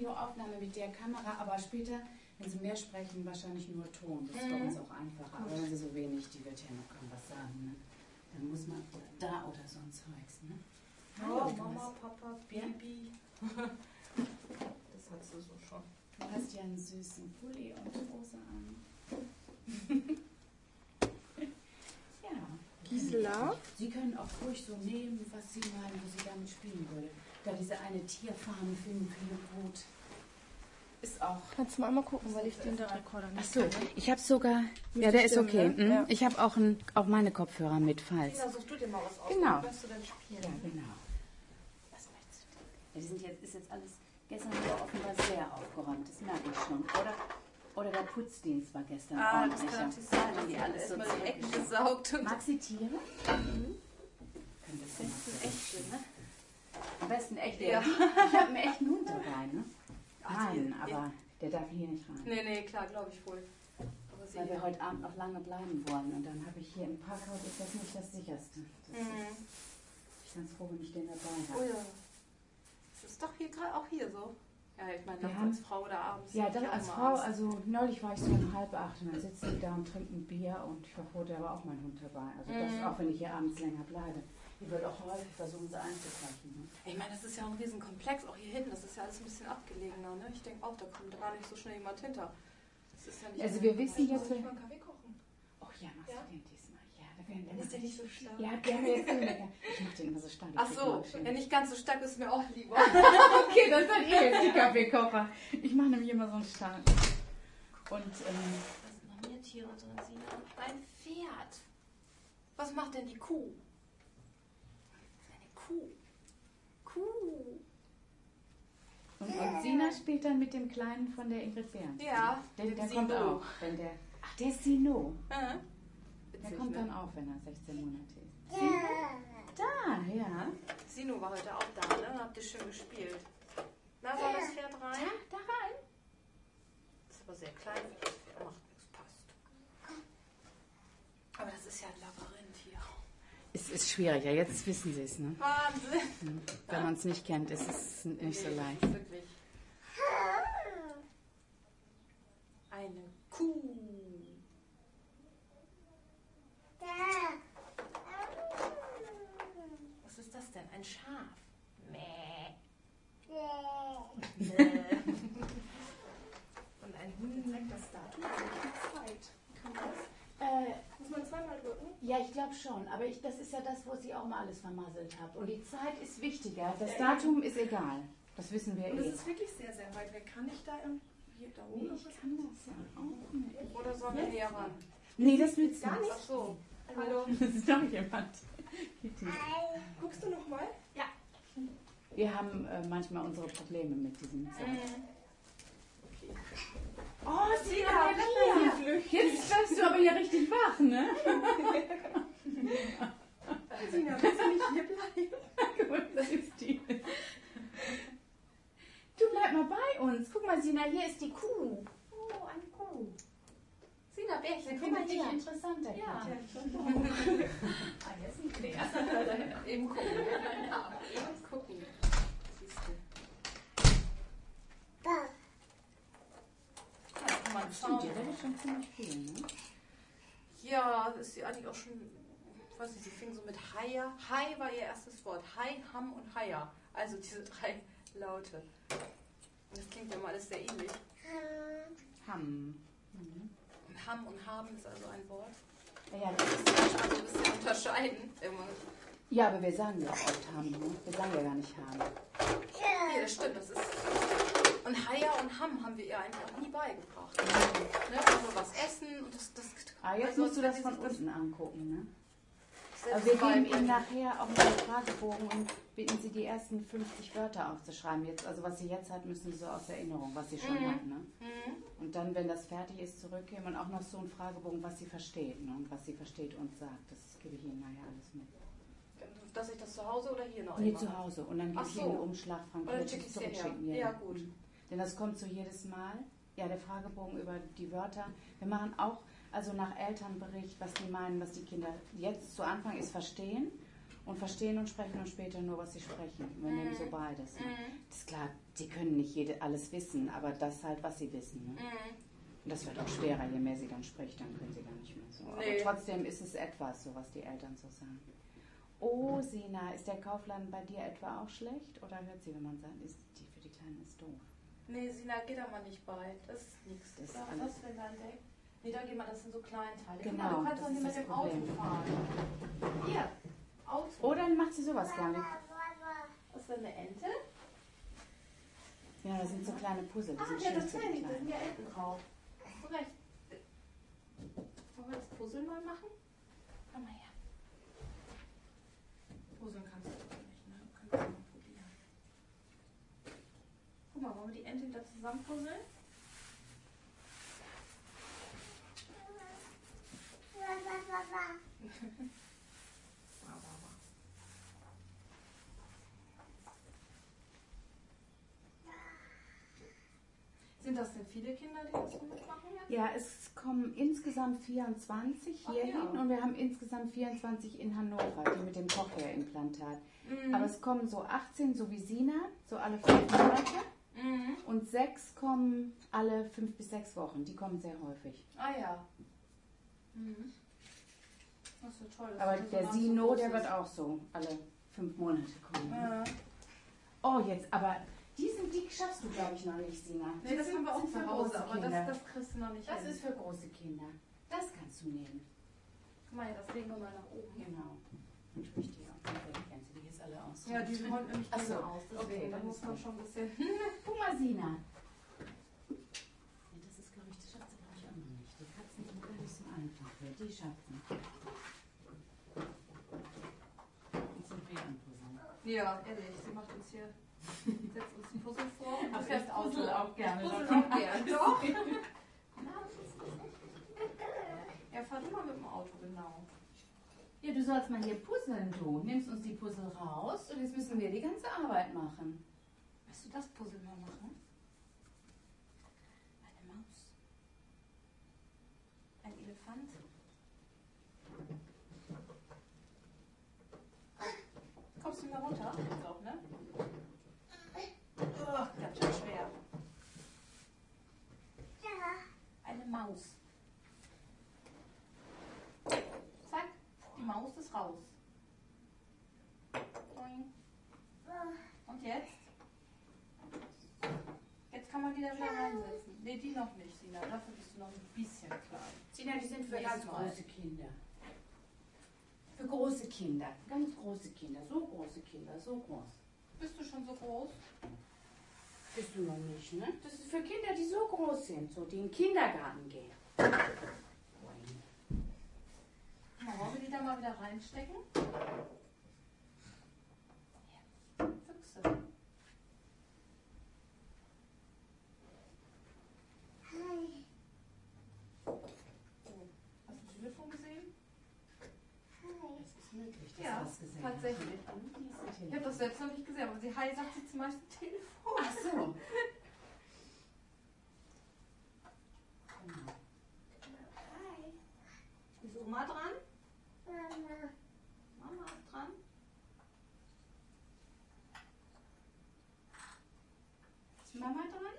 Videoaufnahme mit der Kamera, aber später, wenn Sie mehr sprechen, wahrscheinlich nur Ton. Das ist bei uns auch einfacher. Aber wenn Sie so wenig, die wird ja noch kaum was sagen. Ne? Dann muss man da oder so ein Zeugs. Ne? Oh, Mama, Papa, Baby. Das hast du so schon. Du hast ja einen süßen Pulli und Hose an. Ja. Gisela? Sie können auch ruhig so nehmen, was Sie meinen, wo Sie damit spielen würde. Da diese eine Tierfarm finden, viele gut. Ist auch. Kannst du mal einmal gucken, weil ich den da Rekorder nicht Achso, habe. ich habe sogar. Ja, der ist stimmen, okay. ne? Ja. Ich habe auch meine Kopfhörer mit, falls. Tina, such du dir mal was aus. Genau. Was du denn spielen? Ja, genau. Was möchtest du? Ja, ist jetzt alles gestern wieder offenbar sehr aufgeräumt, das merke ich schon. Oder der Putzdienst war gestern Das ordentlich. kann natürlich sein, Haben die alles so erstmal die Ecken zurückgeschickt. gesaugt. Und Mag sie Tiere? Können das denn echt, ne? Am besten echt. Ja. Ich habe einen echten Hund dabei, ne? Ach, die- Nein, aber der darf hier nicht rein. Nee, klar, glaube ich wohl. Aber sie Weil wir heute Abend noch lange bleiben wollen. Und dann habe ich hier im Parkhaus, ist das nicht das sicherste. Das ist, ich bin ganz froh, wenn ich den dabei Oh habe. ja. Das ist doch hier gerade auch hier so. Ja, ich meine, Wir nachts haben- als Frau oder abends. Ja, hab ich dann auch als mal Frau, Angst. also neulich war ich so um 7:30 und dann sitzen die da und trinken Bier und ich war froh, da war auch mein Hund dabei. Also das, auch wenn ich hier abends länger bleibe. Die wird auch häufig versuchen, sie einzubrechen. Ne? Ich meine, das ist ja ein Riesenkomplex, auch hier hinten. Das ist ja alles ein bisschen abgelegener. Ne? Ich denke auch, da kommt gar nicht so schnell jemand hinter. Das ist ja nicht Also wir wissen ich jetzt... muss mal einen Kaffee kochen. Oh ja, machst Ja? du den diesmal? Ja, da werden wir Ist der nicht so stark? Ja, der ist so lecker. Ich mach den immer so stark. Ach so, ja, nicht ganz so stark ist mir auch lieber. Okay, das seid ihr jetzt die Kaffeekocher. Ich mache nämlich immer so einen stark. Und Da sind noch mehr Tiere drin, Sina. Ein Pferd. Was macht denn die Kuh? Eine Kuh. Kuh. und Sina spielt dann mit dem Kleinen von der Ingrid Behrens. Ja, Der dem kommt Sino. auch. Wenn der, ach, der ist Sino. Der Der kommt dann auch, wenn er 16 Monate ist. Da, ja. Sino war heute auch da, ne? Habt ihr schön gespielt. Na, soll das Pferd rein? Da rein. Das ist aber sehr klein. Macht nichts, passt. Aber das ist ja ein Labyrinth hier. Es ist schwierig, ja, jetzt wissen Sie es, ne? Wahnsinn. Wenn man es nicht kennt, ist es nicht so leicht. Wirklich. Eine Kuh. Was ist das denn? Ein Schaf. Mäh. Und ein Hund. Zeigt das Datum, Zeit. Kann das? Muss man zweimal drücken? Ja, ich glaube schon, aber das ist ja das, wo Sie auch mal alles vermasselt habt. Und die Zeit ist wichtiger. Das Datum ist egal. Das wissen wir Und es eh. ist wirklich sehr, sehr weit weg. Kann ich da hier da oben noch Ich was? kann das ja auch nicht. Oder sollen wir näher ran? Nee, das nützt Gar nichts. Ach so. Hallo. Das ist doch jemand. Kitty. Guckst du noch mal? Wir haben manchmal unsere Probleme mit diesem Zeit. Oh, Sina, hier. Jetzt wirst du aber ja richtig wach, ne? Sina, willst du nicht hier bleiben? Gut, das ist die. Du bleib mal bei uns. Guck mal, Sina, hier ist die Kuh. Oh, eine Kuh. Sina, Bärchen, Guck mal, dich interessanter. Ja. Ah, jetzt ein Claire. Eben gucken. Eben gucken. Siehst du. Ja, kann man Stimmt, schauen. ja, der wird schon ziemlich viel, ne? Ja, das ist sie eigentlich auch schon, ich weiß nicht, sie fing so mit Haia. Hai war ihr erstes Wort. Hai, Ham und Haia. Also diese 3 Laute. Und das klingt ja immer alles sehr ähnlich. Ham. Und Ham und Haben ist also ein Wort. Ja, das ist, Also ein bisschen unterscheiden. Immer. ja, aber wir sagen ja auch oft Ham, ne? Wir sagen ja gar nicht Ham. Nee, das stimmt. Das ist und Haia und Ham haben wir ihr eigentlich auch nie beigebracht. Ne? Also was essen und das Ah, jetzt also, musst du das wenn von sie sich unten angucken, ne? selbst Aber wir geben beibringen. Ihnen nachher auch mal einen Fragebogen und bitten Sie, die ersten 50 Wörter aufzuschreiben. Jetzt, also was Sie jetzt hat, müssen Sie so aus Erinnerung, was Sie schon hat, ne? Und dann, wenn das fertig ist, zurückgeben und auch noch so einen Fragebogen, was sie versteht, ne? Und was sie versteht und sagt. Das gebe ich Ihnen nachher alles mit. Dass ich das zu Hause oder hier noch Nee, immer? zu Hause. Und dann gebe Ach ich so. Ihnen einen Umschlag, Frank, Oder wird schicke es ich es hierher? zurückschicken. Ja, gut. Denn das kommt so jedes Mal. Ja, der Fragebogen über die Wörter. Wir machen auch, also nach Elternbericht, was die meinen, was die Kinder jetzt zu Anfang ist verstehen. und verstehen und sprechen und später nur, was sie sprechen. Wir nehmen so beides. Ne? Das ist klar, die können nicht alles wissen, aber das halt, was sie wissen. Ne? Und das wird auch schwerer, je mehr sie dann spricht, dann können sie gar nicht mehr so. Nee. Aber trotzdem ist es etwas, so was die Eltern so sagen. Oh, Sina, ist der Kaufladen bei dir etwa auch schlecht? Oder hört sie, wenn man sagt, die für die Kleinen ist doof? Nee, Sina, geh da mal nicht bei. Das ist nichts. Das ist Was alles. für ein Deck? Nee, da geh mal, das sind so Kleinteile. Guck Genau, mal, du kannst das doch nicht ist mit das dem Auto Problem. fahren. Hier, Auto. Oder dann macht sie sowas gerne. Was ist denn eine Ente? Ja, das sind so kleine Puzzle. Die Ah, sind ja, schön das für kenne die ich. Da sind Kleinen. ja Enten drauf. Hast du recht. Wollen wir das Puzzle mal machen? Komm mal her. Puzzeln kannst du doch nicht, ne? Können wir mal probieren. Guck mal, wollen wir die Ente wieder zusammen puzzeln? Sind das denn viele Kinder, die das mitmachen jetzt? Ja, es kommen insgesamt 24 hier hin und wir haben insgesamt 24 in Hannover, die mit dem Cochlea-Implantat. Aber es kommen so 18, so wie Sina, so alle 5 Monate. Und 6 kommen alle 5 bis 6 Wochen. Die kommen sehr häufig. Ah ja. Das ist ja toll. dass Aber das der so Sino, groß der ist. wird auch so alle 5 Monate kommen. Ja. Oh, jetzt, aber die schaffst du, glaube ich, noch nicht, Sina. Nee, das haben wir auch sind zu für Hause, große aber Kinder. das kriegst du noch nicht Das hin. ist für große Kinder. Das kannst du nehmen. Guck mal, ja, das legen wir mal nach oben. Genau. Und sprich die auch. Kennst du die jetzt alle aus? Ja, die wollen nämlich Ach diese so, aus. okay, Deswegen, da dann muss ist man gut. schon ein bisschen... Guck mal, Sina. Ja, das ist, glaube ich, das schafft sie, glaube ich, auch noch nicht. Die Katzen sind gar nicht so einfach. Die schafft sie. Jetzt sind wir am Puzzeln. Ja, ehrlich, sie macht uns hier... Setzt uns ein Puzzle vor und du Aber fährst ich Auto. puzzle auch gerne. Ich puzzle auch gerne. Doch. Ja, fahr du mal mit dem Auto, genau. Ja, du sollst mal hier puzzeln, du. Nimmst uns die Puzzle raus und jetzt müssen wir die ganze Arbeit machen. Willst du das Puzzle mal machen? Eine Maus. Ein Elefant. Kommst du mal runter? Jetzt auch, ne? Oh, ganz schön schwer. Eine Maus. Zack, die Maus ist raus. Boing. Und jetzt? Jetzt kann man die da wieder reinsetzen. Ne, die noch nicht, Sina. Dafür bist du noch ein bisschen klein. Sina, die sind für Nächstes ganz Mal. große Kinder. Für große Kinder. Ganz große Kinder. So große Kinder. So groß. Bist du schon so groß? Bist du noch nicht, ne? Das ist für Kinder, die so groß sind. So, die in den Kindergarten gehen. Na, wollen wir die da mal wieder reinstecken? Ja. Füchse. Oh. Hast du das Telefon gesehen? Das ist möglich, dass Ja, du das gesehen tatsächlich. hast. Ich habe das selbst noch nicht gesehen, aber sie Hi sagt sie zum Beispiel Telefon. Ach so. Genau. Ist Oma dran? Mama ist dran. Ist Mama dran?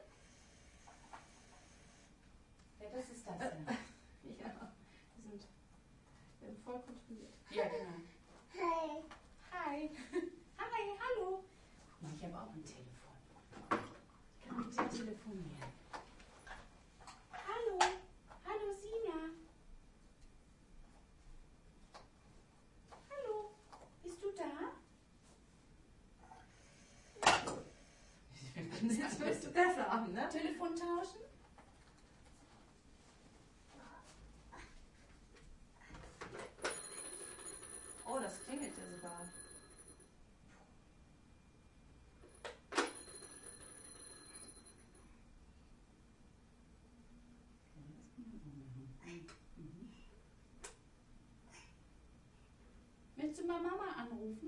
Ja, das ist das. Ja, Ja, wir sind voll kontrolliert. ja genau. Hi. Hi. Hi, hallo. Ich habe auch ein Telefon. Ich kann mit dir telefonieren. Hallo. Hallo, Sina. Hallo. Bist du da? Jetzt willst du besser haben, ne? Telefon tauschen? Oh, das klingelt ja sogar. Willst du mal Mama anrufen?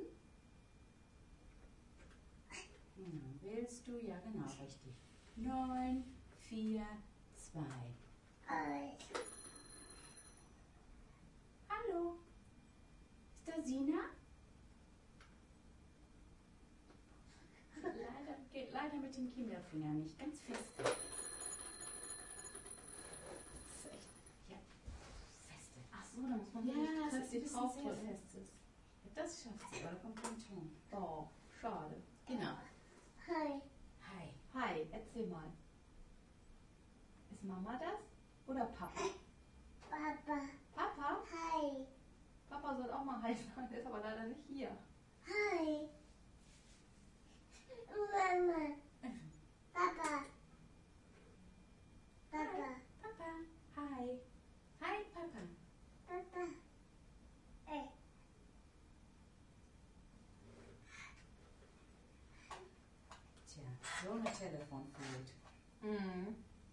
Willst du? Ja, genau, richtig. 9, 4, 2. Hallo. Ist da Sina? leider mit dem Kinderfinger nicht ganz fest. Das ist echt, ja, feste. Ach so, da muss man Ja, nicht das ist ein bisschen sehr draufdrücken. festes. Ja, das schafft sie, aber da kommt kein Ton. Oh, schade. Genau. Hi. Hi. Hi, erzähl mal. Ist Mama das oder Papa? Papa. Papa? Hi. Papa soll auch mal Hi sagen, der ist aber leider nicht hier. Hi. Mama. Papa. Papa. Papa. Hi. Hi, Papa. Papa. Tja, so eine Telefonflut. Mhm.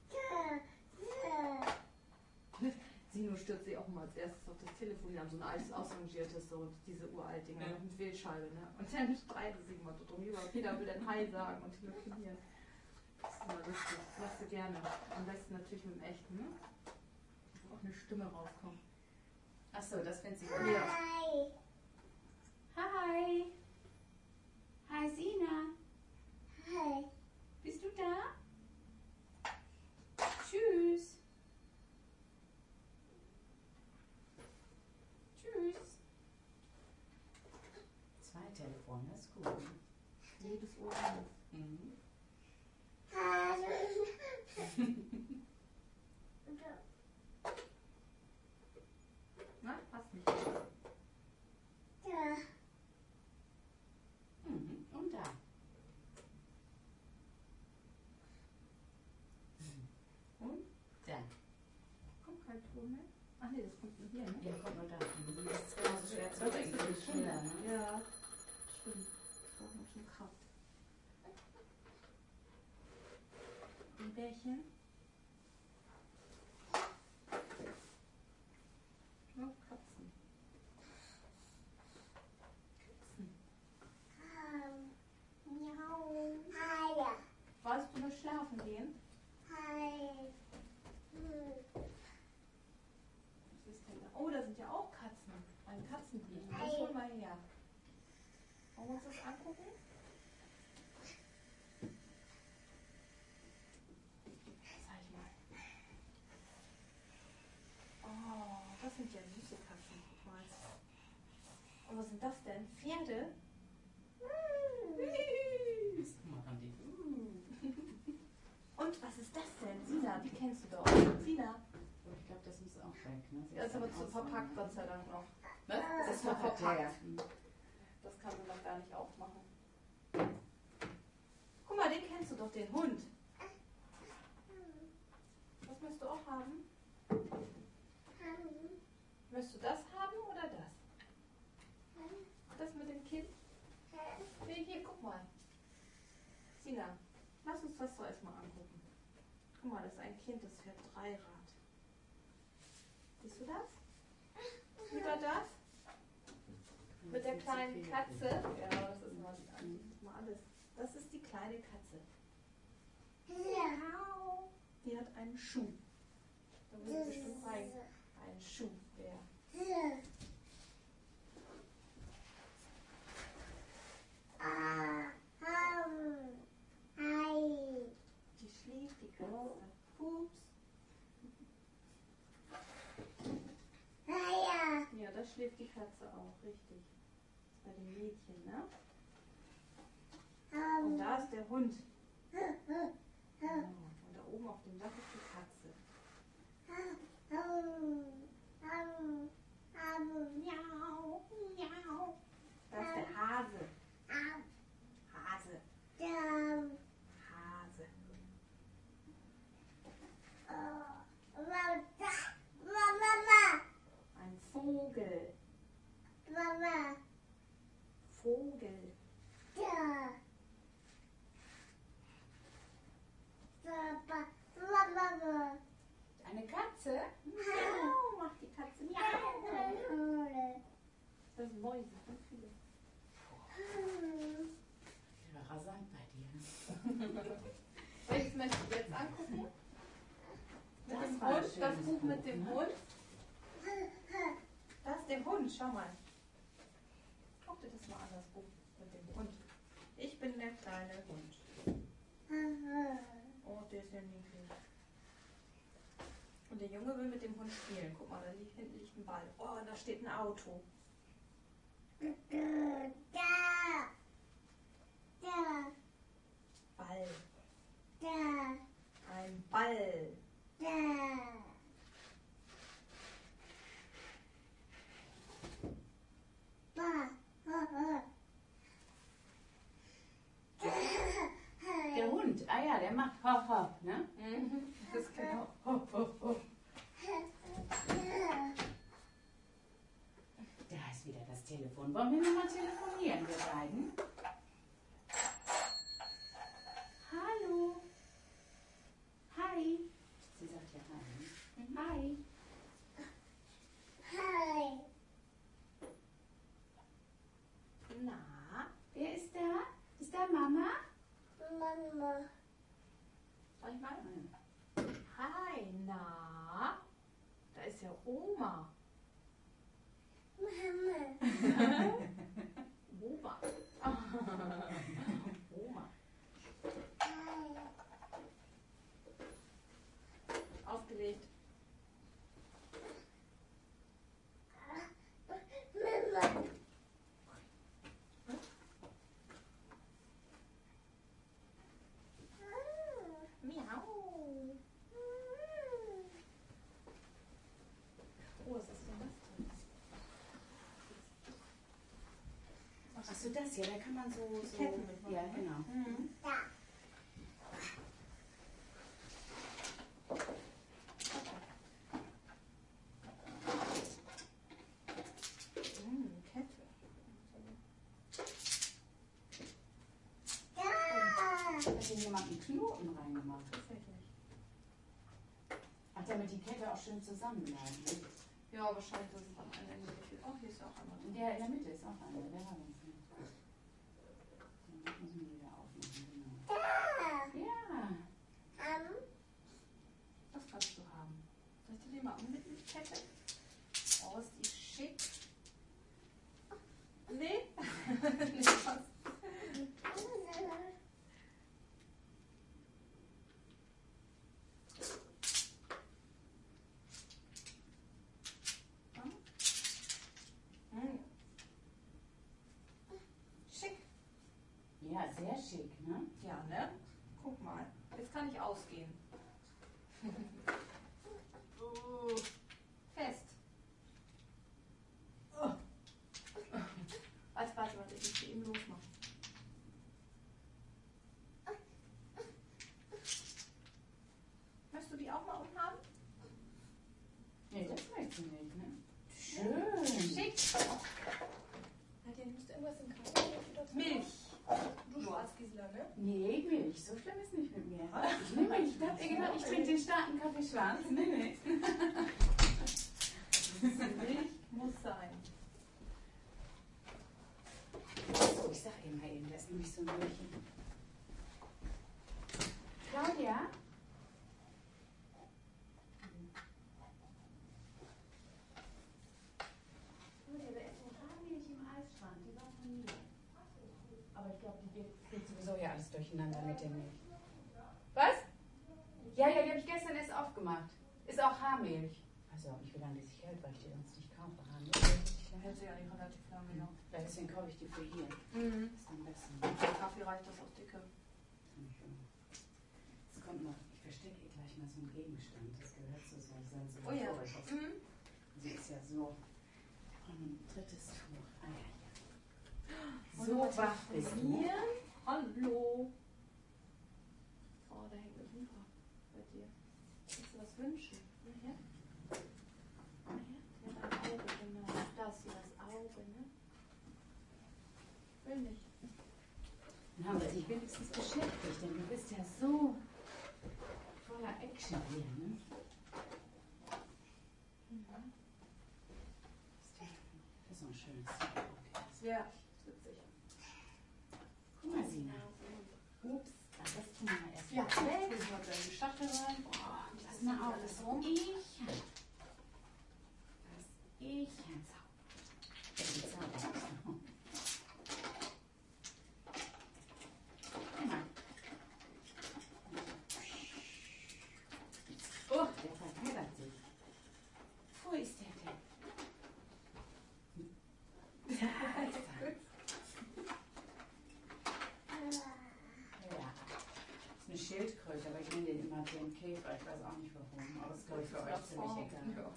Sino stürzt sich auch mal als erstes auf das Telefon. Wir haben so ein altes, ausrangiertes, so diese uralt Dinger mit Wählscheibe. Ne? Und dann streiten sie immer so drum. Jeder will dann Hi sagen und telefonieren. Das ist immer lustig. Das machst du gerne. Am besten natürlich mit dem echten, ne? Wo auch eine Stimme rauskommt. Achso, das findest du gut. Ja. Hi. Hi. Hi, Sina. Hi. Bist du da? Tschüss. Tschüss. Zwei Telefone, das ist gut. Jedes Ohr anders. Mhm. Na, passt nicht. Mhm. Und da. Mhm. Und da. Kommt kein Ton mehr. Ach nee, das kommt nur hier, ne? Ja, kommt nur da. Mhm. Das ist genauso schwer zu denken wie Kinder, ne? Ja, stimmt. Das braucht man schon Kraft. Ein Bärchen. Ja, Katzen. Wolltest du noch schlafen gehen? Was ist denn da? Oh, da sind ja auch Katzen. Ein Katzenbieten. Das holen wir her. Wollen wir uns das angucken? Zeig mal. Oh, das sind ja süße Katzen. Guck mal. Und was sind das denn? Pferde? Was machen die? Und was ist das denn? Sina, die kennst du doch. Sina. Ich glaube, das muss auch weg, ne? Ja, ist aber zu verpackt, Gott sei Dank noch. Was? Das ist noch verpackt. verpackt. Ja. Das kann man noch gar nicht aufmachen. Guck mal, den kennst du doch, den Hund. Was möchtest du auch haben? Möchtest du das haben oder das? Das mit dem Kind? Nee, hier, guck mal. Sina, lass uns das doch erstmal angucken. Guck mal, das ist ein Kind, das fährt Dreirad. Siehst du das? Wieder das? Mit der kleinen Katze. Ja, das ist mal alles. Das ist die kleine Katze. Die hat einen Schuh. Da muss bestimmt rein. Ein Schuh, der. Die schläft, die Katze. Pups. Ja, da schläft die Katze auch, richtig. Bei dem Mädchen, ne? Und da ist der Hund. Genau. Und da oben auf dem Dach ist die Katze. Da ist der Hase. Hase. Hase. Ein Vogel. Vogel. Eine Katze? Miau, macht die Katze. Miau. Das sind Mäuse, ganz viele. Ich war rasant bei dir. Welches möchtest du jetzt angucken? Mit Das dem war ein Hund, das schönes Buch mit Buch, dem ne? Hund. Das ist der Hund, schau mal. Guck dir das mal an, das Buch mit dem Hund. Ich bin der kleine Hund. der ist ja niedlich. Und der Junge will mit dem Hund spielen. Guck mal, da hinten liegt ein Ball. Oh, und da steht ein Auto. Ball. Ein Ball. Der Hund, ah ja, der macht hopp hopp, ne? Das ist genau. Hopp, hopp, hopp. Da ist wieder das Telefon. Wollen wir nochmal telefonieren, wir beiden? Hallo. Hi. Sie sagt ja hi. Hi. Na, Wer ist da? Ist da Mama? soll ich mal? Hi, na. Da ist ja Oma. Oma. Oma. Aufgelegt. Miau. Oh, was ist denn das denn? Achso, das hier, da kann man so. Ketten mitmachen, Ja, ne? genau. Kette. Hat hier jemand einen Knoten reingemacht? Tatsächlich. Ach, damit die Kette auch schön zusammenbleibt. Ne? Ja, wahrscheinlich ist es am Ende nicht viel. Oh, hier ist auch einmal drin. Der in der Mitte ist auch einer, der war ganz nett. Den müssen wir wieder aufmachen, genau. Ja. Das kannst du haben. Soll ich dir die mal mit die Kette? Oh, ist die schick. Nee? Nee, was? Schick. Ja, sehr schick, ne? Ja, ne? Guck mal. Jetzt kann ich ausgehen. Fest. Warte, ich muss die eben losmachen. Möchtest du die auch mal unten haben? Nee, das möchte ich nicht, ne? Schön. Schick. Nadja, nimmst du irgendwas im Kaffee? Milch. Du Schwarzgisela, ne? Nee, Milch. So schlimm ist nicht mit mir. Ich nehme Milch. Ich hab dir gesagt, ich trinke den starken Kaffee schwarz. Nee. Milch muss sein. So, ich sag eben mal eben, da ist nämlich so ein Milchchen. Claudia? Claudia, da ist so Haarmilch im Eisschrank. Die war von mir. Aber ich glaube, die geht sowieso ja alles durcheinander mit der Milch. Was? Ja, die habe ich gestern erst aufgemacht. Ist auch Haarmilch. Also, ich will lange die sich hält, weil ich die sonst nicht kaufe. Haarmilch hält sich lange. Hält sie ja nicht relativ lange, ja. Deswegen kaufe ich die für hier. Mhm. Das ist am besten. Für Kaffee reicht das auch dicke. Es kommt noch, ich verstecke hier gleich mal so einen Gegenstand. Das gehört zu so einem Oh ja. Mhm. Sie ist ja so. Und ein drittes Tuch. Ah ja, ja. So wach bist du. Hier. Hallo. Oh, da hängt eine Buche bei dir. Willst du was wünschen? Na her. Na her. Ja, dein Auge, genau. Da ist hier das Auge, ne? Will nicht. Dann haben wir dich wenigstens beschäftigt, denn du bist ja so voller Action hier, ne? Das ist so ein schönes Podcast. Ja, witzig. Guck mal, Sina. Ups, das tun wir mal erst. Ja, weg. jetzt mal in die Schachtel rein. Boah, lass mal auf, das rum. ich hab. Das ich hab. Das ist sauber. Guck mal. Schildkröte, aber ich nenne den immer den Käfer. Ich weiß auch nicht warum, aber es ist, glaube ich, für euch ziemlich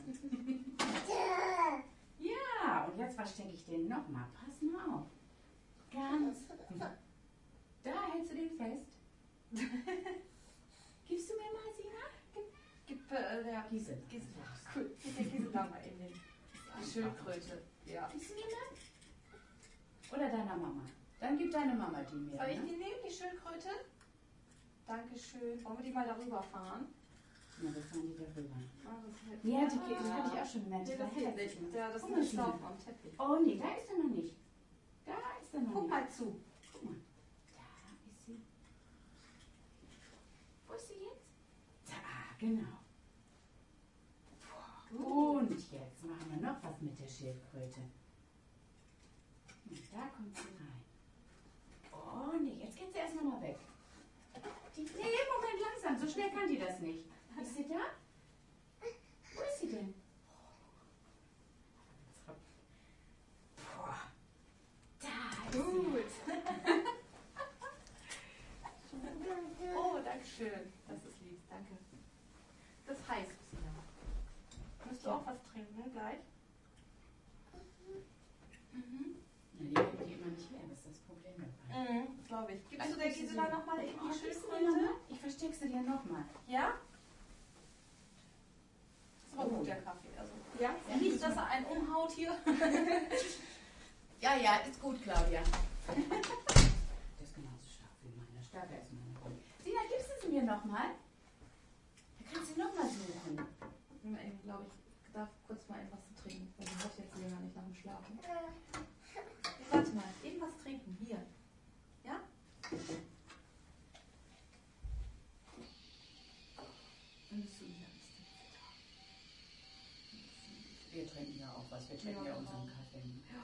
egal. Ja, und jetzt verstecke ich den nochmal. Pass mal auf. Ganz. Da hältst du den fest. Gibst du mir mal, Sina? Gib der Gisela. Cool. Gib der Gisela mal in die Schildkröte. Ja. Gibst du mir mal? Oder deiner Mama? Dann gib deine Mama die mir. Soll ich die nehmen, die Schildkröte? Dankeschön. Wollen wir die mal darüber fahren? Ja, wir fahren die darüber. Ah, Ja, die hatte ich auch schon gemerkt. Nee, das geht nicht. Ja, das Guck ist mal, nicht Sina. laufen am Teppich. Oh nee, da ist er noch nicht. Da ist er noch Guck nicht. mal zu. Guck mal. Da ist sie. Wo ist sie jetzt? Da, genau. Und jetzt machen wir noch was mit der Schildkröte. Und da kommt sie rein. Oh nee, jetzt geht sie erst noch mal weg. Nee, Moment, langsam, so schnell kann die das nicht. Ist sie da? Wo ist sie denn? Boah. Da ist sie. Gut. Oh, danke schön. Das ist lieb, danke. Das heißt, Sina. Möchtest du auch was trinken gleich? Ja, die geht immer nicht her, das ist das Problem dabei. Das glaube ich. Gibst du der Gisela nochmal eben die Schildkröte? Schildkröte? Ich verstecke sie dir nochmal. Ja? Das war Oh. gut, der Kaffee. Also, Ja? nicht, dass er einen umhaut hier. Ja, ja, ist gut, Claudia. Der ist genauso stark wie meiner. Stärker ist meine Runde. Sina, gibst du sie mir nochmal? Da kannst du nochmal suchen. Ich glaube, ich darf kurz mal etwas zu trinken. Weil die hat jetzt länger nicht nach dem Schlafen. Warte mal, eben was trinken. Hier. Ja? Dann bist du wieder. Wir trinken ja auch was. Wir trinken ja unseren Kaffee.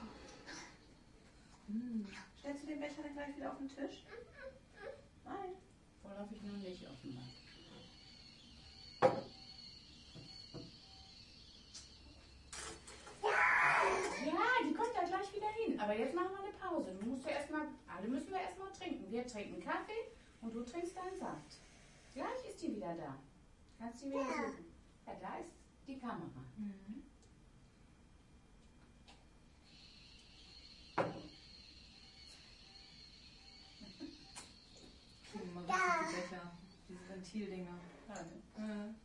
Stellst du den Becher dann gleich wieder auf den Tisch? Nein. Vorläufig noch nicht offenbar. Ja, die kommt da gleich wieder hin. Aber jetzt machen wir eine Pause. Du musst ja erstmal, alle müssen wir erstmal trinken. Wir trinken Kaffee und du trinkst deinen Saft. Gleich ist die wieder da. Kannst du wieder suchen. Ja, da ist die Kamera. Kriegen wir richtig die Becher. Diese Ventildinger. Ja, ne?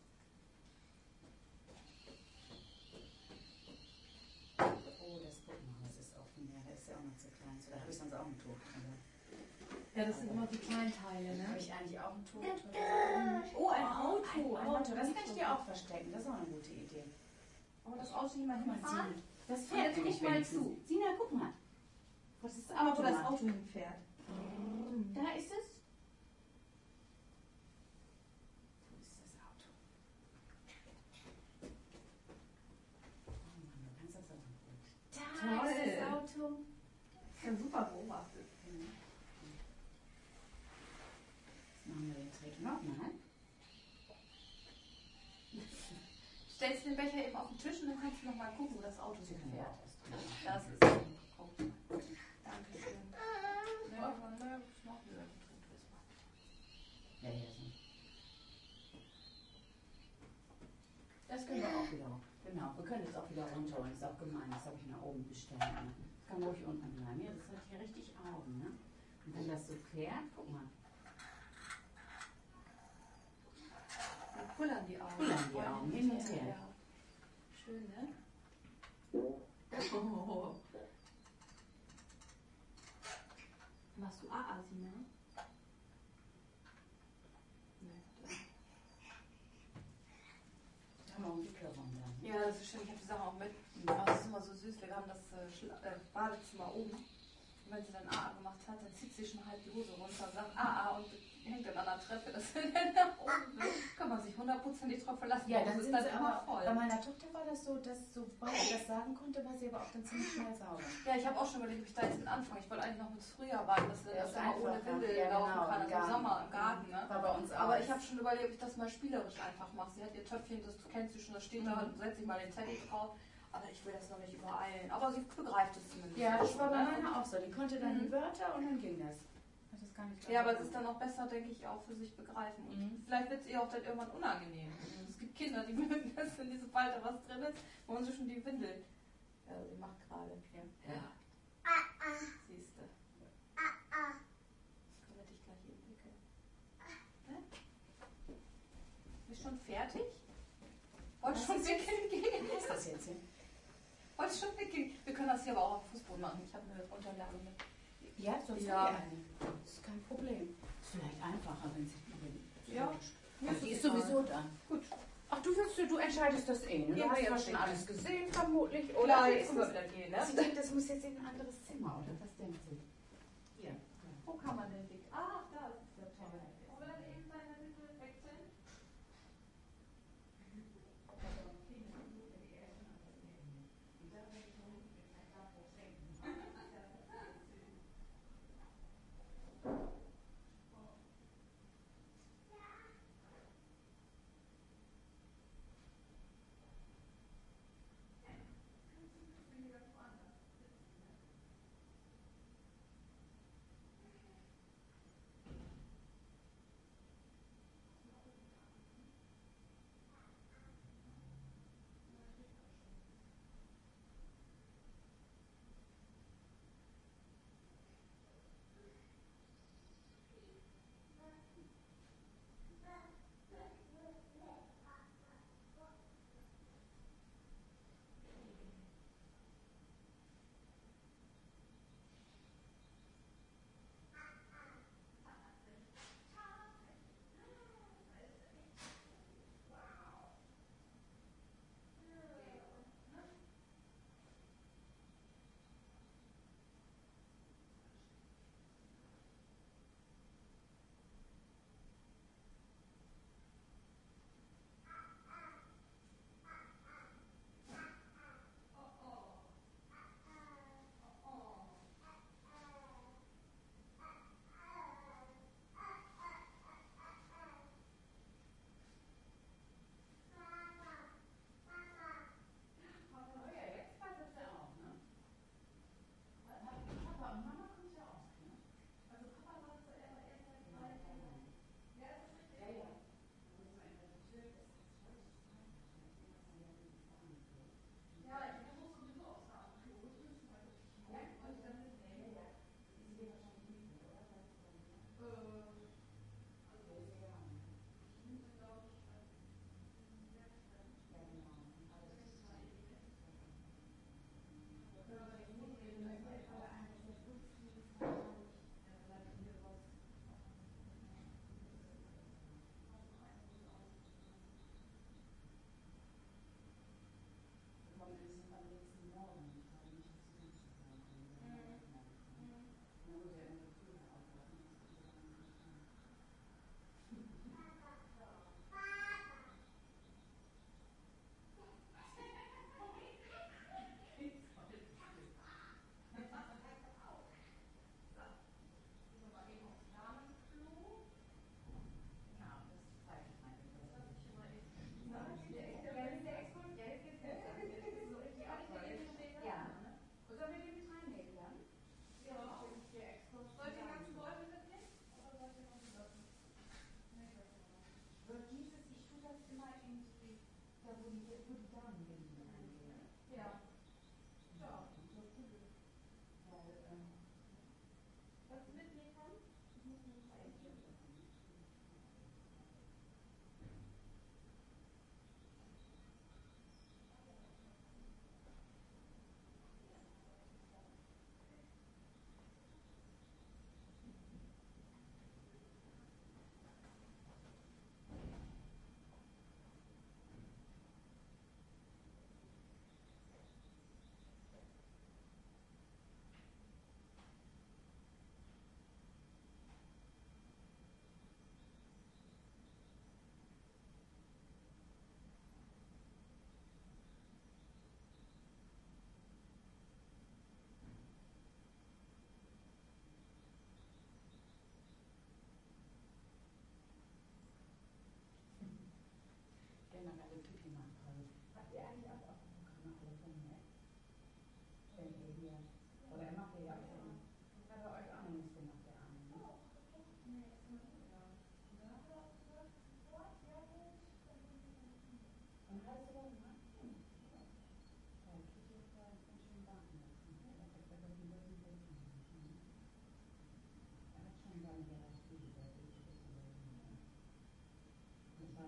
Oh, das guck mal, das ist offen. Ja, der ist ja auch noch zu klein. So, da habe ich sonst auch ein Tuch drin. Ja, das sind immer die kleinen Teile, Da habe ne? ich eigentlich auch ein Tuch drin. Oh, ein Auto. Ein Auto, das kann ich dir auch verstecken. Das ist auch eine gute Idee. Aber das Auto nicht mal hinfahren? Das Jetzt fährt guck nicht mal wenigstens. zu. Sina, guck mal. Wo ist das Aber Auto? wo das macht. Auto hinfährt. Da ist es. Wo ist das Auto? Oh Mann, du kannst das aber gut. Da Toll. ist das Auto. Das ist ja super beobachtet. Jetzt machen wir den Trick nochmal. Stellst du den Becher eben auf den Tisch und dann kannst du noch mal gucken, wo das Auto hinfährt. Ja, Das ist gut. Dankeschön. Ja, ja, so. Das können wir auch wieder. Genau, wir können jetzt auch wieder runterholen. Das ist auch gemein, das habe ich nach oben bestellt. Das kann ruhig unten bleiben. Ja, das hat hier richtig Augen, ne? Und wenn das so fährt, guck mal. Und pullern die Augen. Pullern die Augen, hin und her. Ja. Schön, ne? Oh. Machst du AA, Sina? Nee. Da haben wir auch einen Wickelraum da. Ja, das ist schön. Ich habe die Sachen auch mit. Aber das ist immer so süß. Wir haben das Badezimmer oben. Und wenn sie dann AA gemacht hat, dann zieht sie schon halb die Hose runter und sagt AA und hängt dann an der Treppe, dass sie dann nach oben will. Kann man sich 100% drauf verlassen. Ja, dann das sind ist sie dann immer aber, voll. bei meiner Tochter war das so, dass sobald ich das sagen konnte, war sie aber auch dann ziemlich schnell sauber. Ja, ich habe auch schon überlegt, ob ich da jetzt mit anfange. Ich wollte eigentlich noch bis Frühjahr warten, dass sie Ja, das ist immer ohne einfacher. Windel Ja, laufen genau, kann, im also im Garten. Sommer im Garten. Ne? War bei uns auch. Aber ich habe schon überlegt, ob ich das mal spielerisch einfach mache. Sie hat ihr Töpfchen, das kennst du schon, das steht da, setze ich mal den Teddy drauf. Aber ich will das noch nicht übereilen. Aber sie begreift es zumindest. Ja, das schon, war bei ne? meiner auch so. Die konnte dann die Wörter und dann ging das. Das ist gar nicht Ja, aber es ist dann auch besser, denke ich, auch für sich begreifen. Und vielleicht wird es ihr auch dann irgendwann unangenehm. Es gibt Kinder, die mögen das in diese Falte, was drin ist, wollen sie schon die Windel. Ja, sie macht gerade. Ja. Siehst du. Können wir dich gleich eben wickeln. Bist schon fertig? Wolltest schon wickeln gehen? Was ist das jetzt hier? Wolltest schon wickeln? Wir können das hier aber auch auf Fußboden machen. Ich habe eine Unterlage mit. Ja, sonst Ja. ja. Das ist kein Problem. Ist vielleicht einfacher, wenn sie Ja. Also die ist sowieso da. Gut. Ach, du entscheidest das eh. Ne? Ja, Du hast ja, zwar schon sicher. alles gesehen, vermutlich. Oder Oder jetzt können wir wieder gehen, ne? sie denkt, das muss jetzt in ein anderes Zimmer, oder was denkt sie? Hier. Wo kann man denn wickeln? Ach, da ist der tolle. Wollen wir dann eben seine Windel wechseln?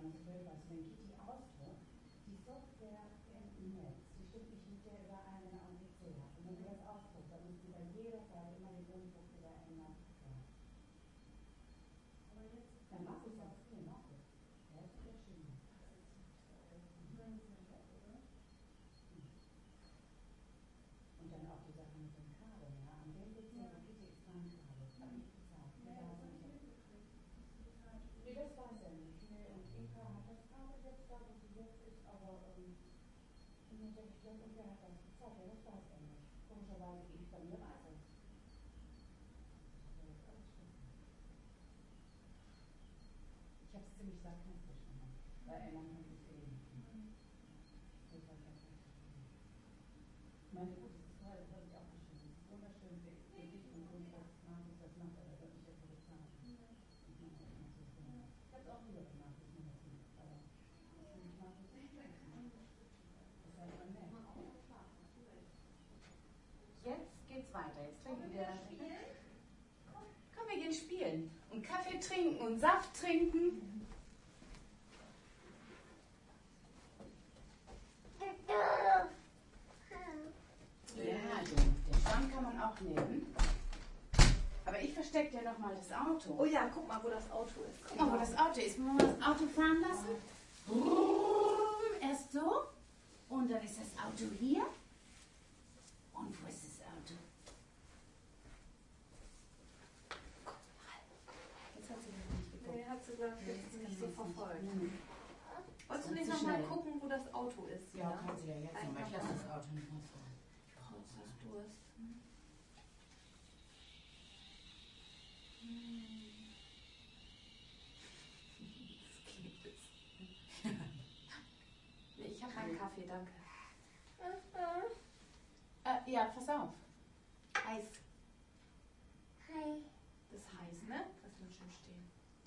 man das will, was wenn Kitty ausdruckt, die Software im Netz, die stimmt nicht mit der überein, wenn er am PC hat. Und wenn sie das ausdruckt, dann muss sie bei jeder Seite immer den Unterdruck wieder ändern. Ja. Aber jetzt, dann mach es auf viel, mach es. Ja, ist unterschieden. Und dann auch die Sache mit dem Kabel, ja. An dem PC, wo Kitty ist dran Kabel, das habe ich gesagt. Nee, das weiß er nicht. Nee, und Eka hat das Kabel jetzt da, wo sie jetzt ist, aber und wer hat das gezeigt? Ja, das weiß er nicht. Komischerweise, wie ich bei mir weiß es. Ich habe es ziemlich sarkastisch gemacht, weil er dann halt das sehen. Meine Gute, das ist toll, das habe ich auch geschrieben. Das ist wunderschön für dich und so, das macht er, das wird nicht dafür bezahlt. Ich habe es auch lieber gemacht, das mir das nicht. Aber ich mag es nicht. Das ist halt immer nett. Jetzt geht's weiter. Jetzt trinken wir. Komm, wir gehen spielen. Und Kaffee trinken und Saft trinken. Ja, den Schrank kann man auch nehmen. Aber ich verstecke dir noch mal das Auto. Oh ja, guck mal, wo das Auto ist. Guck mal, wo das Auto ist. Wollen wir das Auto fahren lassen? Erst so. Und dann ist das Auto hier. Und wo ist das Auto? Guck mal. Jetzt hat sie noch nicht geguckt. Nee, hat sie gesagt, jetzt nicht so verfolgt. Wolltest du Und nicht zu noch mal schnell. gucken, wo das Auto ist? Ja, kann sie ja jetzt noch. Einfach Ich lasse mal. das Auto nicht mehr fahren. Ich brauche das Durst. Nee, ich habe keinen Kaffee, danke. Ja, pass auf. Heiß. Das ist heiß, ne? Lass mal schön stehen.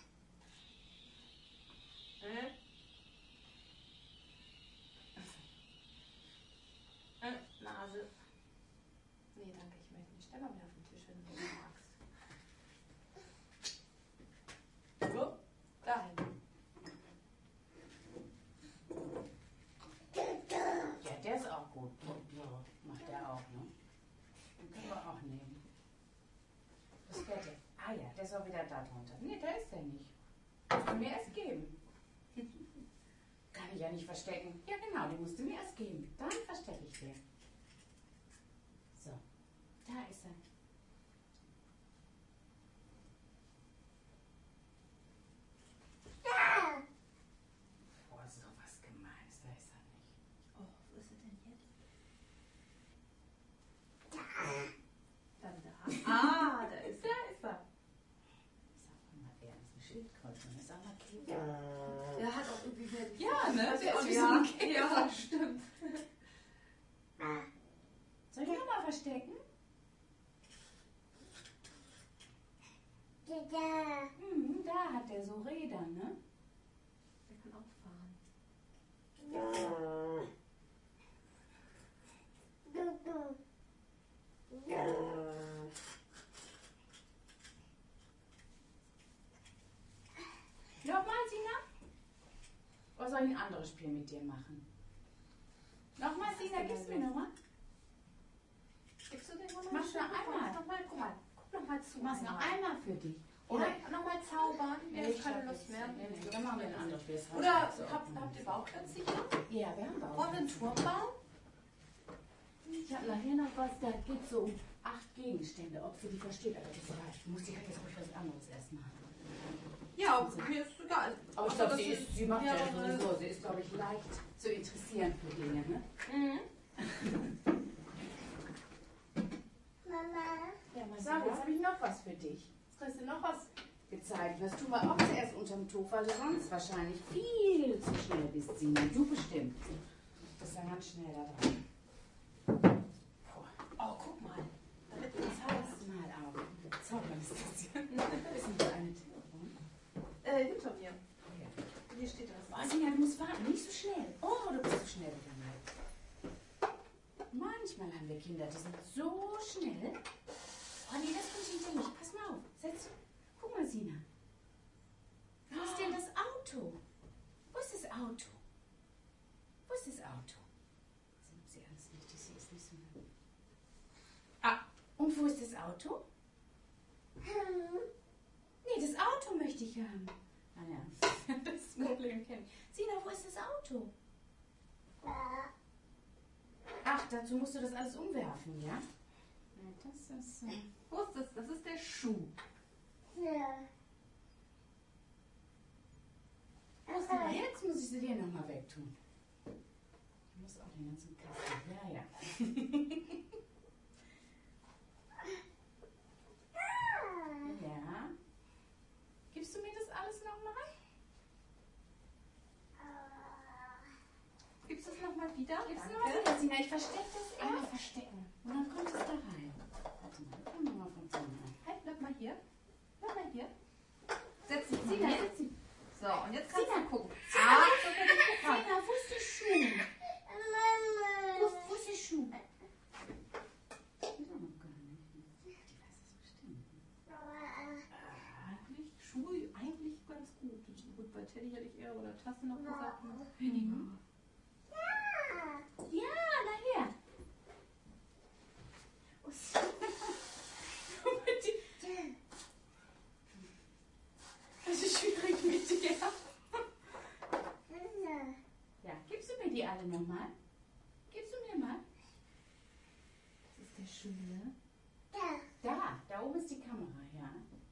Nase. Nee, danke, ich möchte nicht. Stell mal wieder auf den Tisch, wenn du das magst. So, dahin. Ja, der ist auch gut. Ja, macht der auch, ne? Den können wir auch nehmen. Was ist der denn? Ah ja, der ist auch wieder da drunter. Nee, da ist der nicht. Musst du mir erst geben. Kann ich ja nicht verstecken. Ja genau, den musst du mir erst geben. Dann verstecke ich den. So, da ist er. Boah, so was Gemeines, da ist er nicht. Oh, wo ist er denn jetzt? Dann da. Ah, da ist er. Da ist er. Sag mal, er ist ein Schildkröte. Das ist auch mal Käfer. Der hat auch irgendwie mehr. Ja, ne? Das Der ist auch, wie ja. so ein Käfer. Ja, stimmt. Soll ich auch mal verstecken? Da hat der so Räder, ne? Der kann auch fahren. Nochmal, Sina? Oder soll ich ein anderes Spiel mit dir machen? Nochmal, Sina, gib's mir nochmal. Gibst du den nochmal? Machst du noch einmal? Guck mal nochmal zu. Du machst noch einmal für dich. Oder nochmal zaubern. Nee, Mir ist ich keine hab Lust jetzt- mehr. Nee, nee, dann machen wir ein anderes Spiel. Das Oder reicht so. habt ihr Bauklötze hier? Ja, wir haben Bauch. Wollen wir einen Turm bauen? Ich habe nachher noch was, da geht es so um 8 Gegenstände, ob sie die versteht. Aber das reicht. Du musst direkt jetzt ruhig was anderes erst machen. Ja, mir ist egal. Aber ich Also, glaube, das sie macht ja mehrere- sowieso. Sie ist, glaube ich, leicht zu interessieren für Dinge, ne? Mhm. Ja, mal sag, jetzt habe ich noch was für dich. Jetzt kriegst du noch was gezeigt. Das tun wir auch zuerst unterm Tuch, weil du sonst wahrscheinlich viel zu schnell bist, Sina. Du bestimmt. Das ist ja ganz schnell da dran. Oh, guck mal. Da wird mir das heiß. Pass mal auf. Zaubern ist das hier. Das ist nicht das eine Telefon. Hinter mir. Ja. Hier steht das. Oh, Sina, du musst warten. Nicht so schnell. Oh, du bist so schnell wieder mal. Manchmal haben wir Kinder, die sind so schnell. Oh nee, das funktioniert nicht. Pass mal auf. Setz. Guck mal, Sina. Wo ist denn das Auto? Auto? Nee, das Auto möchte ich haben. Ah ja, das Problem kenne ich. Sina, wo ist das Auto? Ach, dazu musst du das alles umwerfen, ja? Ja, das ist... Wo ist das? Das ist der Schuh. Jetzt muss ich sie dir nochmal wegtun. Ich muss auch den ganzen Kasten. Ja, ja. Ja. Gibst du mir das alles nochmal? Gibst du es nochmal wieder? Gibst du noch wieder, Sina? Ich verstecke das erst. Verstecken. Und dann kommt es da rein. Warte mal, da kommen wir mal von Sina rein. Halt, bleib mal hier. Bleib mal hier. Setz dich Sina, mal hier. setz dich. So, und jetzt kannst Sina. du gucken. Ah, so kann ich gucken. Sina, wo ist der Schuh? Wo ist der Schuh? Die doch noch gar nicht. Die weiß das bestimmt. Eigentlich ganz gut. Gut, bei Teddy hätte ich eher bei der Tasse noch gesagt. Weniger. Ja, nachher. Das ist schwierig mit dir. Ja, gibst du mir die alle nochmal? Gibst du mir mal? Das ist der Schuh, ne? Da oben ist die Kamera, ja.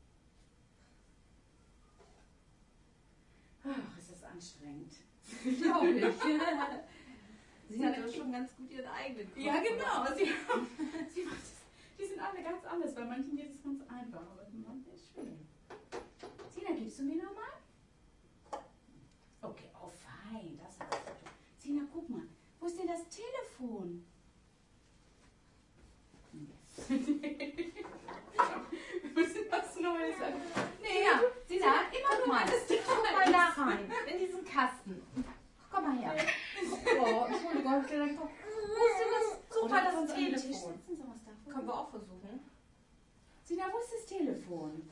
Ach, ist das anstrengend. Glaube ich. Sie hat ja schon ganz gut ihren eigenen Kopf. Ja, genau. Aber sie macht das, die sind alle ganz anders. Bei manchen geht es ganz einfach, aber bei manchen ist es schwer. Sina, gibst du mir nochmal? Okay, oh fein, das hast du. Sina, guck mal, wo ist denn das Telefon? Wir müssen was Neues sagen. Nee, Ja, Sina, immer guck nur mal. das Guck mal da rein. In diesen Kasten. Komm mal her. Oh, Entschuldigung, hab ich gedacht, wo ist denn das? Such mal das Telefon. Können wir auch versuchen. Sina, wo ist das Telefon?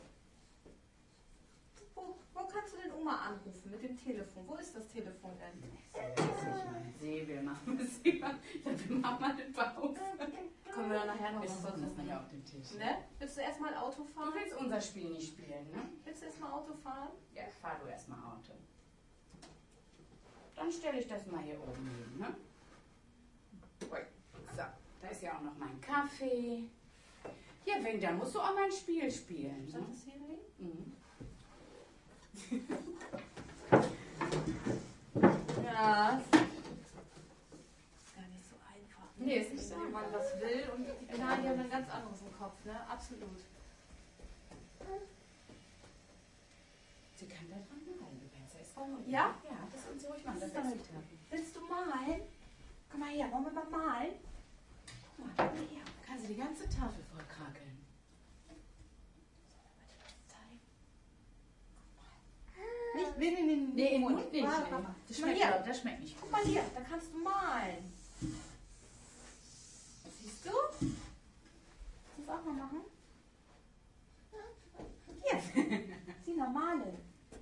Wo kannst du denn Oma anrufen mit dem Telefon? Wo ist das Telefon denn? Wir machen mal eine Pause. Können wir dann nachher noch was Das versuchen? nachher auf dem Tisch. Ne? Willst du erstmal Auto fahren? Du willst unser Spiel nicht spielen, ne? Willst du erstmal Auto fahren? Ja, fahr du erstmal Auto. Dann stelle ich das mal hier oben hin, ne? Ui, so, da ist ja auch noch mein Kaffee. Ja, wenn, dann musst du auch mal ein Spiel spielen. Soll Ne? das hier liegen? Mhm. Ja. Ist gar nicht so einfach. Nee, ist nicht so Wenn man was will und die Kleinen haben ein ganz anderes im Kopf, ne? Absolut. Sie kann da dran malen, du kannst erst mal. Ja? Ja, das können Sie ruhig machen. Was Das ist ist damit? Willst du malen? Komm mal her, wollen wir mal malen? Guck mal, komm mal her. Da kann sie die ganze Tafel voll krakeln. Nicht, Nee, im Mund nicht. Warte, Nee. Papa. Das Guck mal schmeckt, hier. das schmeckt nicht Guck gut. mal hier, da kannst du malen. Siehst du? Kannst du das auch mal machen? Hier. Sina, malen.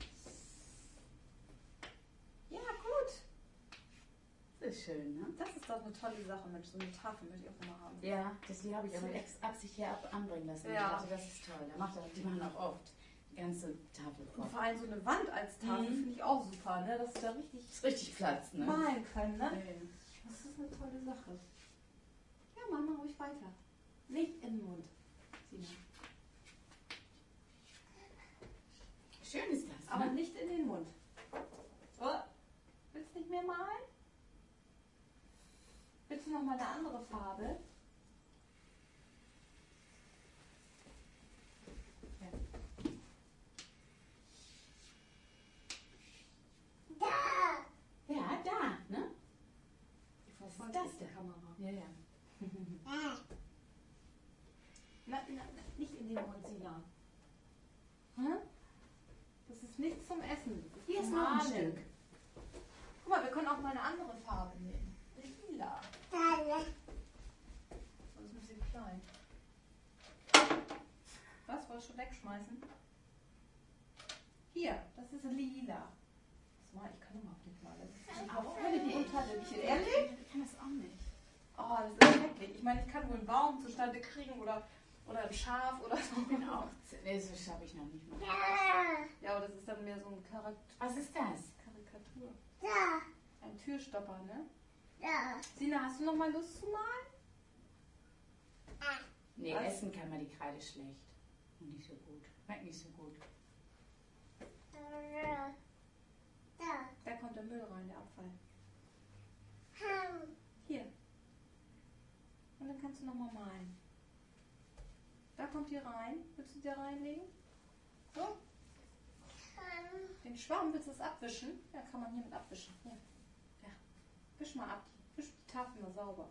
Ja, gut. Das ist schön, ne? Das ist doch eine tolle Sache, Mensch. So eine Tafel möchte ich auch mal haben. Ja, die habe ich aber Absicht hier anbringen lassen. Ja. Also das ist toll. Die machen auch oft die ganze Tafel voll. Und vor allem so eine Wand als Tafel finde ich auch super, ne? Dass du da richtig Ist richtig Platz, ne? malen können, ne? Ja. Das ist eine tolle Sache. Ja, Mama, ruhig weiter. Nicht in den Mund. Sina. Schön ist das, Aber ne? nicht in den Mund. Oh. Willst du nicht mehr malen? Willst du noch mal eine andere Farbe? Ja, da, ne? Was ist das denn? Kamera? Ja, ja. Na, nicht in den Mund, Sina. Hm? Das ist nichts zum Essen. Das Hier ist zum noch ein Malen. Stück. Guck mal, wir können auch mal eine andere Farbe nehmen. Lila. Das ist ein bisschen klein. Was? Wolltest du wegschmeißen? Hier, das ist lila. Das mal, ich kann überhaupt nicht malen. Das ist auch völlig ein Unterschied. Ehrlich? Ich kann das auch nicht. Oh, das ist schrecklich. Ich meine, ich kann wohl einen Baum zustande kriegen oder Oder ein Schaf oder so. Ich bin auch. Nee, das schaffe ich noch nicht mal. Ja, aber das ist dann mehr so ein Was ist das? Karikatur. Ein Türstopper, ne? Sina, hast du noch mal Lust zu malen? Nee, Was? essen kann man die Kreide schlecht. Und nicht so gut. Schmeckt nicht so gut. Da kommt der Müll rein, der Abfall. Hier. Und dann kannst du noch mal malen. Da kommt die rein. Willst du die reinlegen? So. Den Schwamm, willst du es abwischen? Ja, kann man hiermit abwischen. Hier. Ja. Wisch mal ab. Wisch die Tafel mal sauber.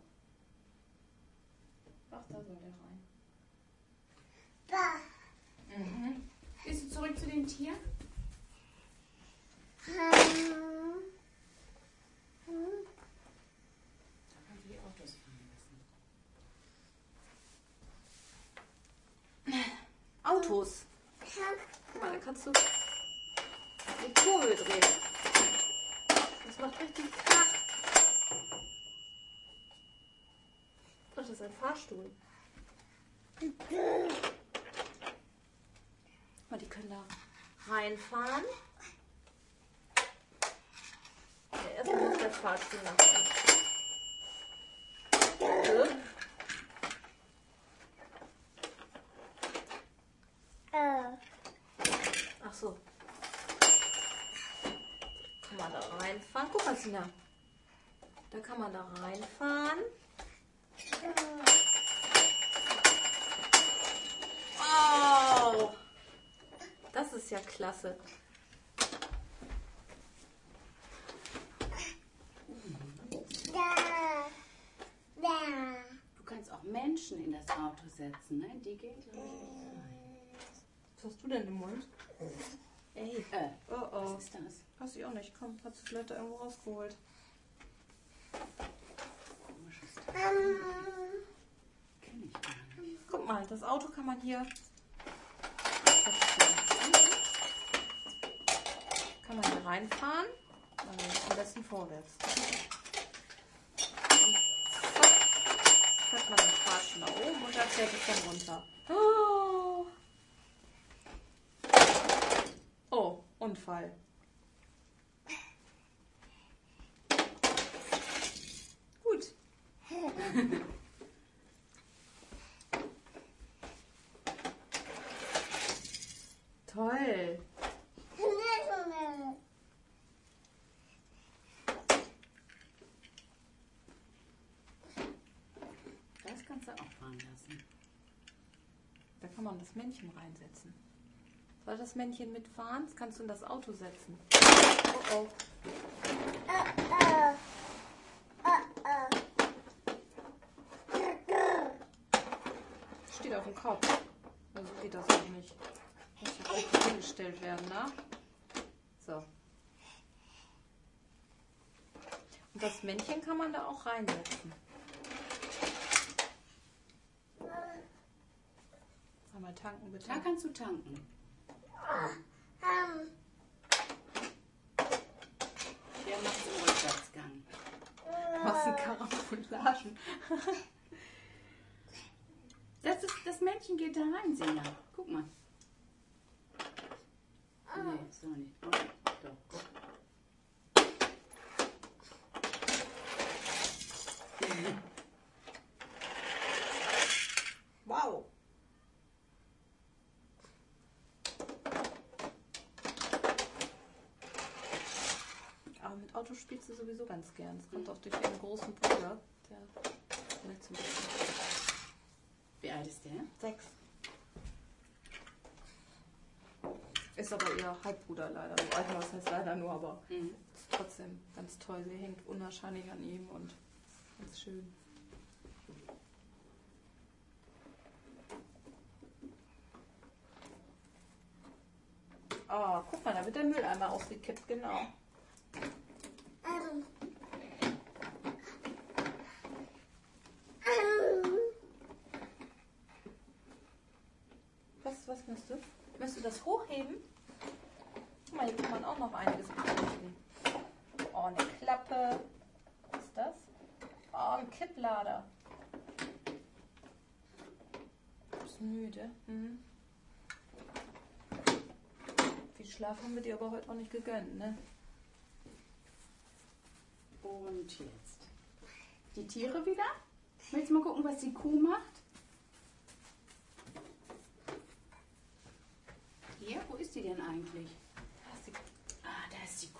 Ach, da soll der rein. Mhm. Gehst du zurück zu den Tieren? Da kannst du die Autos fahren lassen. Autos. Guck mal, da kannst du die Kurbel drehen. Das macht richtig Krach. Das ist ein Fahrstuhl. Mal, die können da reinfahren. Ja, erstmal muss der Fahrstuhl nach unten. Ach so. Kann man da reinfahren? Guck mal, Sina. Da kann man da reinfahren. Oh! Das ist ja klasse. Du kannst auch Menschen in das Auto setzen, ne? Die gehen, glaube ich. Was hast du denn im Mund? Ey. Oh oh. Was ist das? Weiß ich auch nicht. Komm, hast du vielleicht da irgendwo rausgeholt? Komisches Teil. Kenn ich gar nicht. Guck mal, das Auto kann man hier. Kann man hier reinfahren. Am besten vorwärts. Und zack, fährt man den Fahrstuhl nach oben und da fährt es dann runter. Oh, oh, Unfall. Gut. Toll. Das kannst du auch fahren lassen. Da kann man das Männchen reinsetzen. Soll das Männchen mitfahren? Das kannst du in das Auto setzen. Oh oh. Steht auf dem Kopf. Also geht das auch nicht. Muss jetzt richtig hingestellt werden, ne? So. Und das Männchen kann man da auch reinsetzen. Einmal tanken bitte. Da kannst du tanken. Der macht im Rückwärtsgang. Was sind Karambolagen? Das Männchen geht da rein, Sina. Guck mal. Nee, so nicht. Oh, doch. Wow. Aber mit Auto spielst du sowieso ganz gern. Das kommt auch durch einen großen Bruder. Der will zum Beispiel Wie alt ist der? 6. Ist aber ihr Halbbruder leider. Also was heißt leider nur, aber ist trotzdem ganz toll. Sie hängt unwahrscheinlich an ihm und ganz schön. Oh, guck mal, da wird der Mülleimer ausgekippt, genau. Was möchtest du? Möchtest du das hochheben? Guck mal, hier kann man auch noch einiges betrachten. Oh, eine Klappe. Was ist das? Oh, ein Kipplader. bisschen müde. Mhm. Viel Schlaf haben wir dir aber heute auch nicht gegönnt, ne? Und jetzt die Tiere wieder. Willst du mal gucken, was die Kuh macht? Hier, wo ist die denn eigentlich? Da ist die Kuh.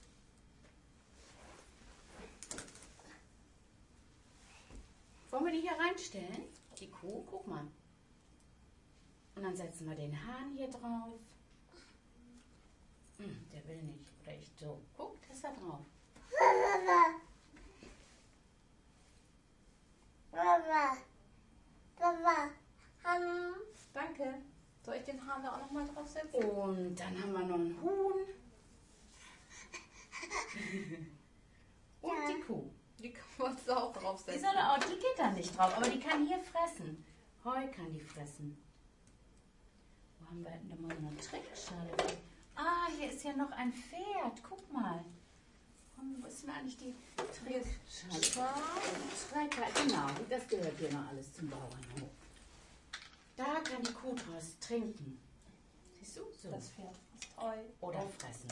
Wollen wir die hier reinstellen? Die Kuh, guck mal. Und dann setzen wir den Hahn hier drauf. Der will nicht. Oder ich so. Guck, da ist er drauf. Danke. Soll ich den Hahn da auch nochmal draufsetzen? Und dann haben wir noch einen Huhn. Und die Kuh. Die kann man da auch draufsetzen. Die geht da nicht drauf, aber die kann hier fressen. Heu kann die fressen. Wo haben wir denn mal eine Trinkschale? Hier ist ja noch ein Pferd. Guck mal. Wo ist denn eigentlich die Trinkschale? Trecker, genau. Das gehört hier noch alles zum Bauernhof. Da kann die Kuh draus trinken. Siehst du? So. Das Pferd ist Heu. Oder fressen.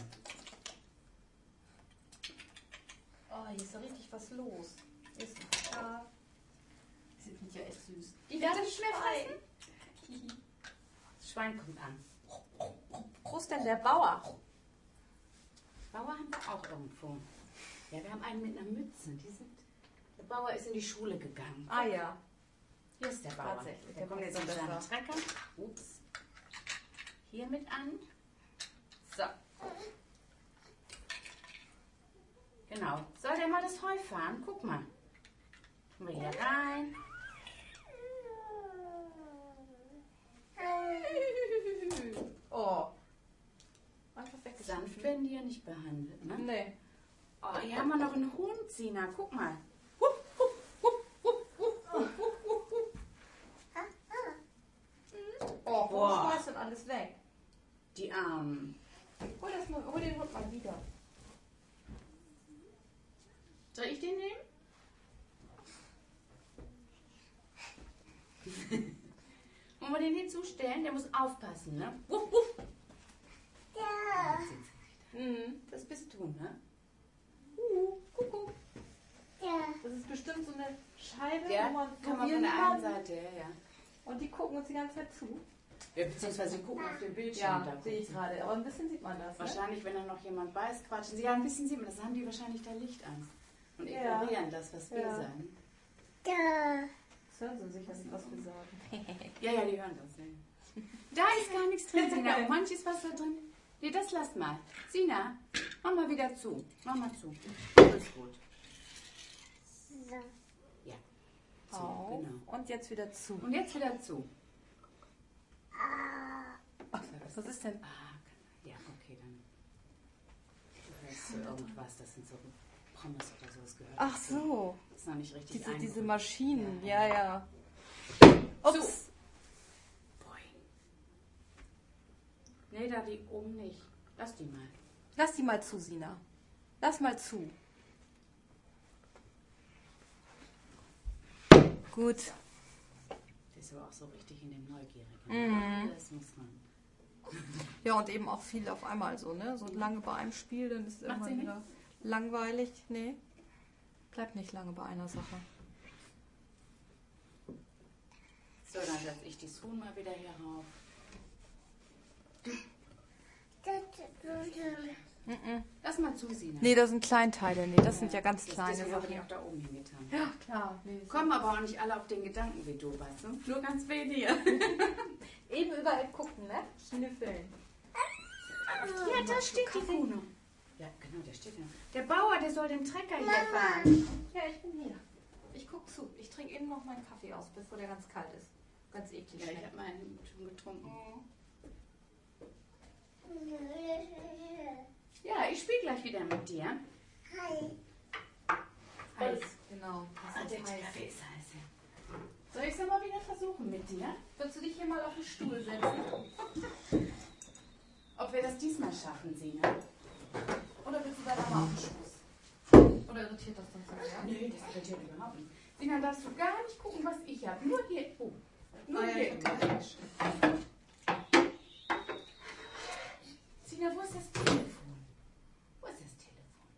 Oh, hier ist ja richtig was los. Hier ist ein Schaf. Die sind ja echt süß. Die darf nicht mehr fressen? Das Schwein kommt an. Wo ist denn der Bauer? Bauer haben wir auch irgendwo. Ja, wir haben einen mit einer Mütze. Der Bauer ist in die Schule gegangen. Ah ja. Hier ist der Bauer. Tatsächlich. Der kommt jetzt mit seinem Trecker. Ups. Hier mit an. So. Genau. Soll der mal das Heu fahren? Guck mal. Kommen wir hier rein. Oh. Einfach weg. Sanft werden die ja nicht behandelt, ne? Nee. Oh, hier haben wir noch einen Hund, Sina. Guck mal. Oh, Boah. warum schmeißt denn alles weg? Die Armen. Hol den Hund mal wieder. Soll ich den nehmen? Wollen wir den hinzustellen? Der muss aufpassen, ne? Wuff, wuff. Ja. Das bist du, ne? Kuckuck. Ja. Das ist bestimmt so eine Scheibe, Ja, wo man kann man von der einen Seite, ja. Und die gucken uns die ganze Zeit zu. Ja, beziehungsweise gucken auf den Bildschirm. Ja, da sehe ich gerade. Aber ein bisschen sieht man das. Wahrscheinlich, wenn da noch jemand beißt, quatschen sie. Ja, ein bisschen sieht man das. Haben die wahrscheinlich da Licht an. Und ignorieren das, was wir sagen. Ja. Das hören sie sicher nicht, was wir sagen. Ja, die hören das. Ja. Da ist gar nichts drin, Sina. Und manches was da drin. Nee, das lass mal. Sina, mach mal wieder zu. Mach mal zu. Alles gut. Ja. Zu, genau. Und jetzt wieder zu. Und jetzt wieder zu. Ach, was ist denn? Ja, okay, dann. Du hörst so irgendwas, das sind so Pommes oder sowas gehört. Ach so. Das ist noch nicht richtig Diese Maschinen, ja. Ups. Boing. Nee, da die oben nicht. Lass die mal. Lass die mal zu, Sina. Lass mal zu. Gut. Das ist aber auch so richtig in dem Neugierigen. Das muss man. Ja, und eben auch viel auf einmal so, ne? So lange bei einem Spiel, dann ist es Macht sie irgendwann wieder langweilig. Nee. Bleibt nicht lange bei einer Sache. So, dann setze ich die Huhn mal wieder hier rauf. Lass mal zu, Sina. Nee, das sind Kleinteile. Nee, das sind ja ganz kleine Deswegen habe ich Sachen. auch da oben hingetan. Ja, klar. Nee, Kommen aber auch nicht alle auf den Gedanken wie du, weißt du? Nur ganz wenige. eben überall gucken, ne? Schnüffeln. Ja, da steht die Kuh noch. Ja, genau, der steht da. Der Bauer, der soll den Trecker hier fahren. Ja, ich bin hier. Ich guck zu. Ich trinke eben noch meinen Kaffee aus, bevor der ganz kalt ist. Ganz eklig. Ja, ich habe meinen schon getrunken. Ja, ich spiele gleich wieder mit dir. Heiß. Genau. Das Der ist heiß. Kaffee ist heiß, ja. Soll ich es mal wieder versuchen mit dir? Willst du dich hier mal auf den Stuhl setzen? Ob wir das diesmal schaffen, Sina? Oder willst du deiner Mama auf den Schoß? Oder irritiert das dann so, ja? Nö, das irritiert überhaupt nicht. Sina, darfst du gar nicht gucken, was ich habe. Nur hier. Oh. Nur Ah, ja, hier ich im Tisch. Sina, wo ist das Telefon? Wo ist das Telefon?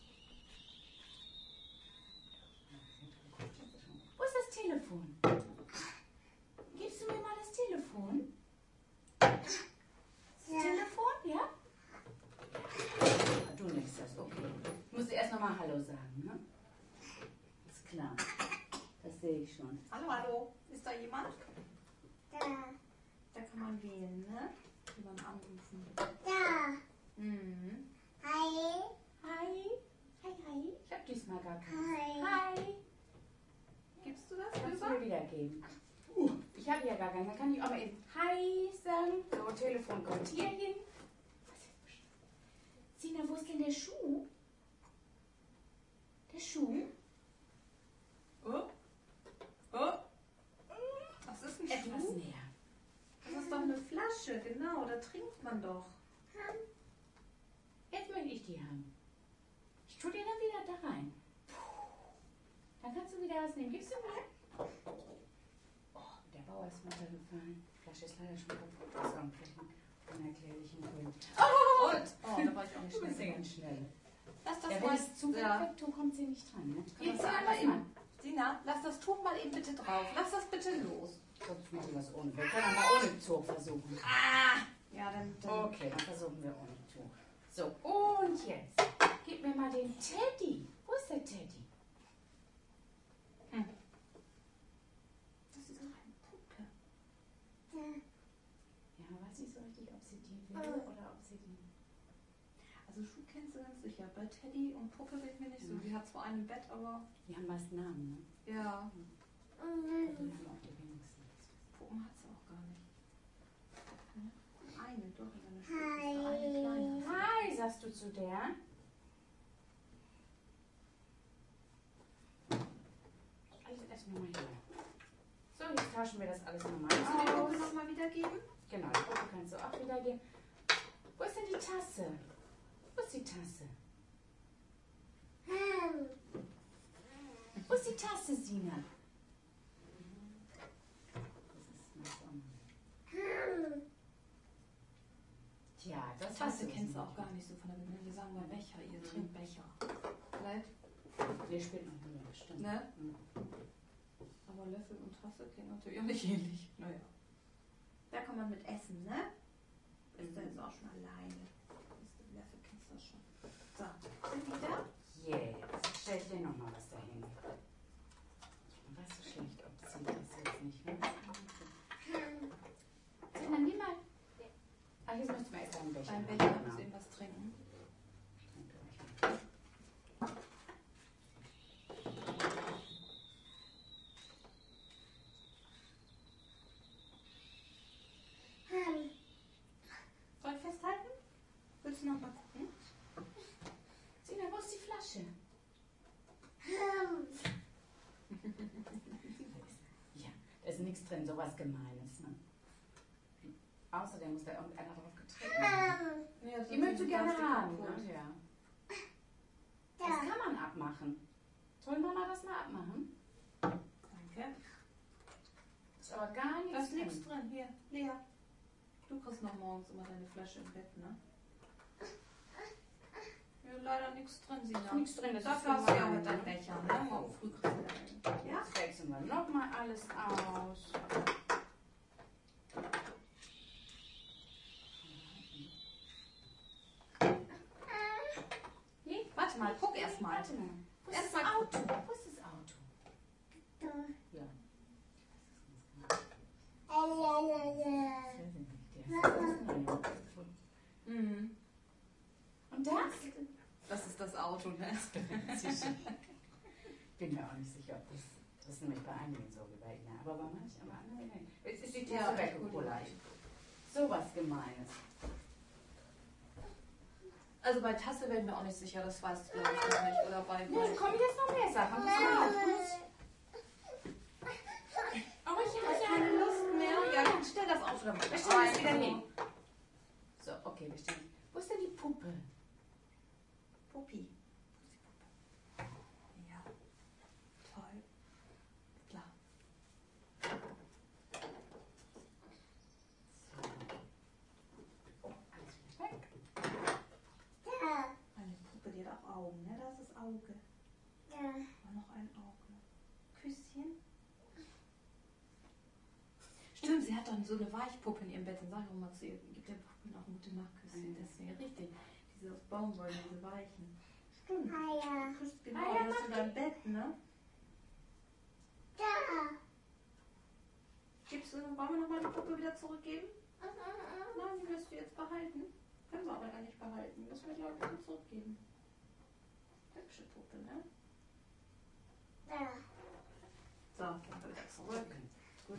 Wo ist das Telefon? Gibst du mir mal das Telefon? Das Telefon, ja? Du nimmst das, okay. Ich muss dir erst nochmal Hallo sagen, ne? Ist klar. Das sehe ich schon. Hallo, hallo. Ist da jemand? Da. Da kann man wählen, ne? Kann man anrufen. Da. Mhm. Hi. Hi. Hi, hi. Ich habe diesmal gar keinen. Hi. Hi. Gibst du das Kannst du rüber? mir wiedergeben? Ich habe ja gar keinen. Dann kann ich auch mal eben Hi sagen. So, Telefon kommt hier hin. Sina, wo ist denn der Schuh? Der Schuh? Oh. Oh. Das ist ein Etwas Schuh. näher. Das ist doch eine Flasche, genau. Da trinkt man doch. Jetzt möchte ich die haben. Ich tue die dann wieder da rein. Dann kannst du wieder was nehmen. Gibst du mir? Oh, der Bauer ist runtergefallen. Die Flasche ist leider schon kaputt aus irgendwelchen unerklärlichen Gründen. Oh! Und? Oh, da war ich auch nicht Du bist ja schnell. ganz schnell. Lass das Ja, mal. wenn ich es zu weit Ja. weg tue, kommt sie nicht dran. Ne? Kannst Gibst du du einmal einmal eben. Sina, lass das Tuch mal eben bitte drauf. Lass das bitte los. Sonst machen wir es ohne. Wir können mal ohne Tuch versuchen. Ja, dann. Okay, dann versuchen wir ohne Tuch. So, und jetzt. Gib mir mal den Teddy. Wo ist der Teddy? Das ist doch eine Puppe. Ja, weiß nicht so richtig, ob sie die will oder ob sie die... Also Schuh kennst du ganz sicher. Bei Teddy und Puppe bin ich mir nicht so. Die hat zwar einen im Bett, aber Die haben meist Namen, ne? ja, Die haben auch die wenigsten. Puppen hat sie auch gar nicht. Eine, doch, in seiner Schuhe ist da eine kleine. Hi, sagst du zu der? Alles erstmal mal hier. So, jetzt tauschen wir das alles nochmal Kannst du die Puppe aus. nochmal wiedergeben? Genau, die Puppe kannst du auch wieder geben. Wo ist denn die Tasse? Wo ist die Tasse? Wo ist die Tasse, Sina? Das ist noch Tja, das Tasse hast kennst du auch gar nicht so von der Bibel. Wir sagen mal Becher, ihr trinkt Becher. Vielleicht, Wir spielen noch mehr, stimmt. ne? Mhm. Aber Löffel und Tasse klingen natürlich auch nicht ähnlich. Naja. Da kann man mit essen, ne? Ist da jetzt auch schon alleine. Löffel kennst du schon. So, sind die da? Jetzt stell ich dir nochmal was dahin. Ich weiß so schlecht, ob sie das jetzt nicht will. Sina, nimm mal. Ah, jetzt müssen wir erst einen Becher Beim machen, Becher genau. muss eben was trinken. Soll ich festhalten? Willst du noch mal gucken? Sina, wo ist die Flasche? Ja, da ist nichts drin, sowas Gemeines. Ne? Außerdem muss da irgendeiner drauf getreten haben. Ja, Die möchtest du gerne haben. kaputt. Ne? Ja. Das kann man abmachen. Soll Mama das mal abmachen? Danke. Ist aber gar nichts Da ist nichts drin. drin. Hier, Lea. Du kriegst noch morgens immer deine Flasche im Bett, ne? Ja, leider nichts drin, Sina. Nichts drin, das ist Dafür hast du ja gemein, heute deinen ne? Becher, ne? Morgen früh kriegst du deinen. Ja? Jetzt wechseln wir nochmal alles aus. Nee, Warte mal, guck erst mal. warte mal. Wo ist Erst das mal Auto? Wo ist das Auto? Ja. Mhm. Und das? Das ist das Auto, ne? Ich bin mir auch nicht sicher, ob das ist nämlich bei einigen so wie bei Ihnen, aber bei manchen, aber anderen nicht. Jetzt ist die Tasse weggepullert. So was Gemeines. Also bei Tasse werden wir auch nicht sicher, das weißt du, glaube ich, noch nicht. Oder bei. Nun kommen jetzt noch mehr Sachen. Aber ich habe Keine Lust mehr. Ja, dann stell das Auto dann mal. Wir stellen es wieder hin. So, okay, wir stellen. Wo ist denn die Puppe? Puppi. Ja. Toll. Klar. Auge. Ja. Noch ein Auge. Küsschen. Stimmt, sie hat dann so eine Weichpuppe in ihrem Bett. Dann sag ich auch mal zu ihr, gib der Puppe noch ein gute Nachtküsschen. Das wäre richtig. Diese aus Baumwolle, diese weichen. Stimmt. Ja. Du küsst genau, die hast du in deinem Bett, ne? Ja. Wollen wir nochmal die Puppe wieder zurückgeben? Nein, die wirst du jetzt behalten. Können wir aber gar nicht behalten. Müssen wir, glaube ich, zurückgeben. Hübsche Puppe, ne? Ja. So, gehen wir wieder zurück. Gut.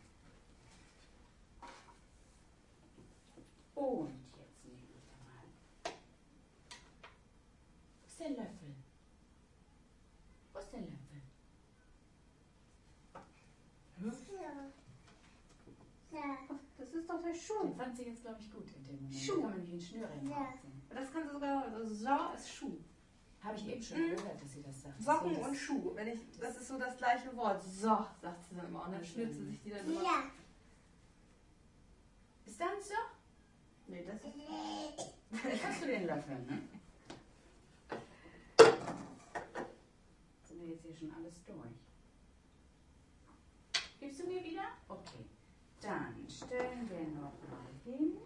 Und jetzt nehmen wir mal. Wo ist der Löffel? Wo ist der Löffel? Ja. Das ist doch der Schuh. Den fand sie jetzt, glaube ich, gut in dem Moment. Schuh. Da kann man nämlich in Schnürring Ja. ziehen. Das kann sie sogar, also so ist Schuh. Habe ich eben schon gehört, dass sie das sagt. Socken Das und Schuh. Das ist so das gleiche Wort. So, sagt sie dann immer. Und dann schnürt sie sich die dann immer. Ja. Ist das so? Nee, das ist. Jetzt hast du den Löffel, ne? Sind wir jetzt hier schon alles durch? Gibst du mir wieder? Okay. Dann stellen wir noch mal hin.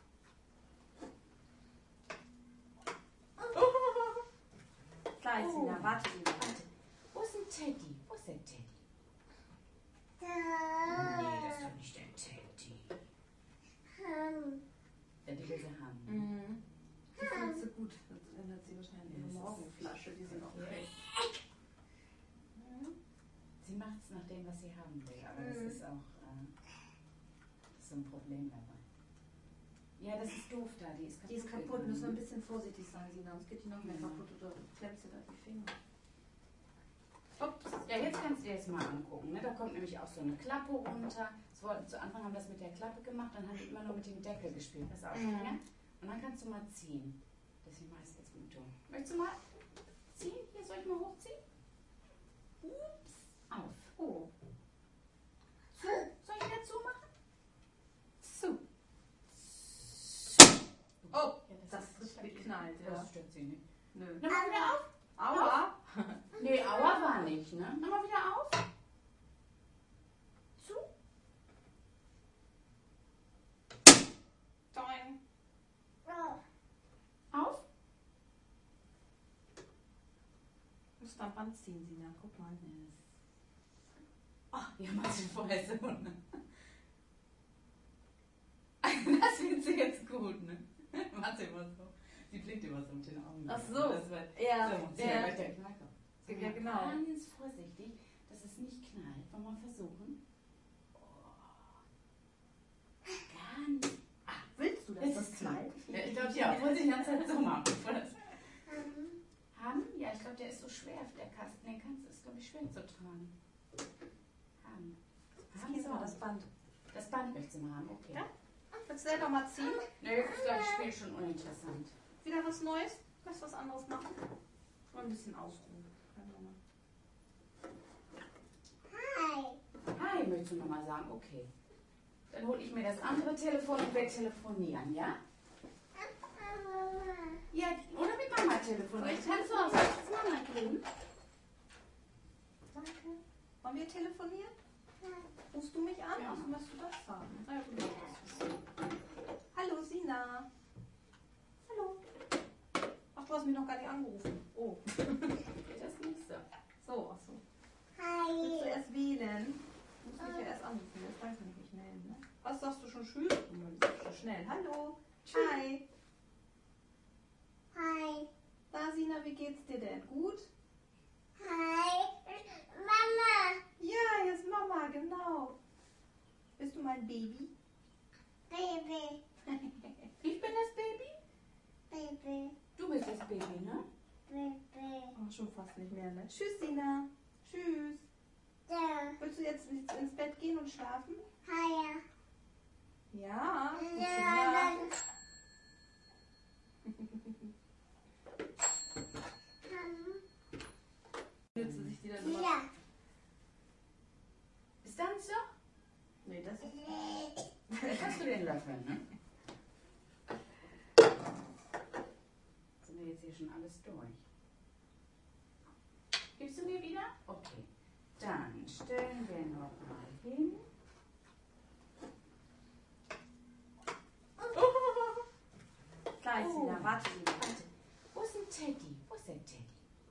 Gleich, Sina, warte. Wo ist ein Teddy? Wo ist der Teddy? Nee, Ja. das ist doch nicht der Teddy. Der will sie haben. Mhm. Die findest du gut. Das ändert sie wahrscheinlich ihre Morgenflasche. Die sind auch okay. Sie macht es nach dem, was sie haben will, aber das ist auch das ist so ein Problem dabei. Ja, das ist doof da, die ist kaputt. Die ist kaputt, müssen wir ein bisschen vorsichtig sein, Sina, sonst geht die noch mehr kaputt oder du klemmst dir da die Finger. Ups. Ja, jetzt kannst du dir das mal angucken. Ne? Da kommt nämlich auch so eine Klappe runter. Zu Anfang haben wir das mit der Klappe gemacht, dann haben die immer nur mit dem Deckel gespielt. Pass auf, ne? Und dann kannst du mal ziehen. Deswegen mache ich es jetzt gut tun. Möchtest du mal ziehen? Hier, soll ich mal hochziehen? Ups. Auf. Oh. Zu. Soll ich wieder zumachen? Zu. Oh, Ja, das ist geknallt, ja. Das stört sie nicht. Nö. Nimm mal wieder auf. Aua. Nee, Aua war nicht, ne? Nimm mal wieder auf. Zu. Doing. Auf. Musst du am Band ziehen, Sina, guck mal. Ach, ja, machst du vorher so, ne? Das findet sie jetzt gut, ne? Warte immer so. Sie blickt immer so mit den Augen. Ach so. Das war, Ja. so, sie Ja. gleich der Knacker. So, Ja, genau. Ganz vorsichtig, dass es nicht knallt. Wollen wir mal versuchen? Oh. Ganz. Willst du, dass Jetzt das ist knallt? Ja, ich glaube, ja, obwohl sie die ganze Zeit so machen. Haben? Ja, ich glaube, der ist so schwer, der Kasten. Der Kasten ist, glaube ich, schwer zu tragen. Haben. Zieh mal das Band. Das Band möchte sie mal haben, okay. Ja? Willst du selber mal ziehen? Nee, das ist, glaube ich, Spiel schon uninteressant. Wieder was Neues? Willst du was anderes machen? Mal ein bisschen ausruhen. Hi, möchtest du nochmal sagen? Okay. Dann hole ich mir das andere Telefon und wir telefonieren, ja? Ja, oder mit Mama telefonieren. Kannst du auch das Mama geben? Danke. Wollen wir telefonieren? Rufst du mich an? Ja. Also musst du das sagen. Ja, gut, das ist. Hallo, Sina. Hallo. Ach, du hast mich noch gar nicht angerufen. Oh. Geht das nicht so? So, ach so. Willst du erst wählen? Du musst mich ja erst anrufen. Das weiß man nicht schnell, ne? Was sagst du schon schön? Schon schnell. Hallo. Hi. Hi. Na, Sina, wie geht's dir denn? Gut? Hi. Mama. Ja, hier ist Mama, genau. Bist du mein Baby? Baby. Ich bin das Baby? Baby. Du bist das Baby, ne? Baby. Oh, schon fast nicht mehr, ne? Tschüss, Sina. Tschüss. Ja. Willst du jetzt ins Bett gehen und schlafen? Hi. Ja. Ja. Nütze sich die dann immer. Ja. Ist das so? Nee, das ist. Jetzt hast du den Löffel, ne? Sind wir jetzt hier schon alles durch? Gibst du mir wieder? Okay. Dann stellen wir noch mal hin. Gleich, Sina, warte. Wo ist ein Teddy? Wo ist der Teddy?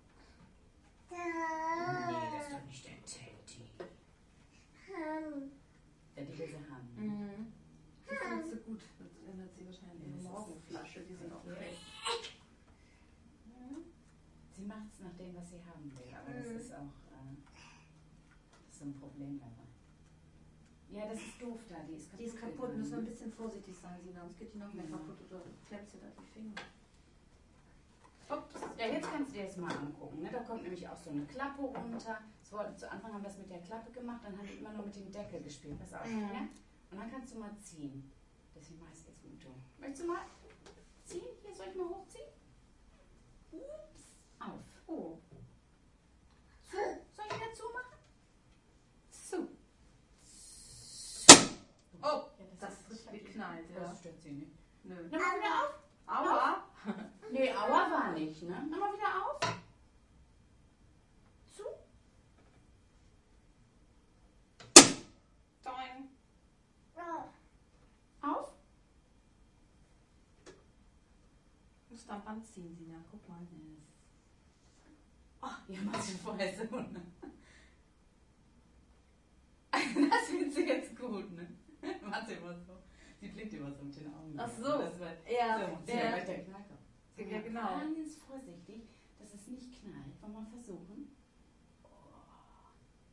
Nee, das ist doch nicht der Teddy. Ja, die will sie haben. Mhm. Die findest du gut. Das ändert sie wahrscheinlich in der Morgenflasche. Die sind auch schlecht. Sie macht es nach dem, was sie haben will, aber das ist auch das ist so ein Problem dabei. Ja, das ist doof da, die ist kaputt. Die ist kaputt, müssen wir ein bisschen vorsichtig sein, Sina, sonst geht die noch mehr kaputt oder klemmt sie da die Finger. Ups. Ja, jetzt kannst du dir das mal angucken. Ne? Da kommt nämlich auch so eine Klappe runter. Zu Anfang haben wir das mit der Klappe gemacht, dann haben die immer nur mit dem Deckel gespielt. Pass auf, ja? Und dann kannst du mal ziehen. Deswegen mach ich es jetzt gut. Möchtest du mal ziehen? Hier, soll ich mal hochziehen? Ups. Auf. Oh. Zu. Soll ich wieder zumachen? Zu. Oh, Ja, das ist richtig geknallt, ja. Das stört sie nicht. Nö. Nimm mal wieder auf. Aua. Nee, Aua war nicht, ne? Nimm mal wieder auf. Zu. Doing. Auf. Musst du am Band ziehen, Sina, guck mal. Oh, ja, machst du vorher so, ne? Das findet sie jetzt gut, ne? Macht sie immer so. Sie blickt immer so mit den Augen. Ach so. Das war, Ja. so, ja. Gleich der Knall kommt. Ja, genau. Ganz vorsichtig, dass es nicht knallt. Wollen wir mal versuchen? Oh.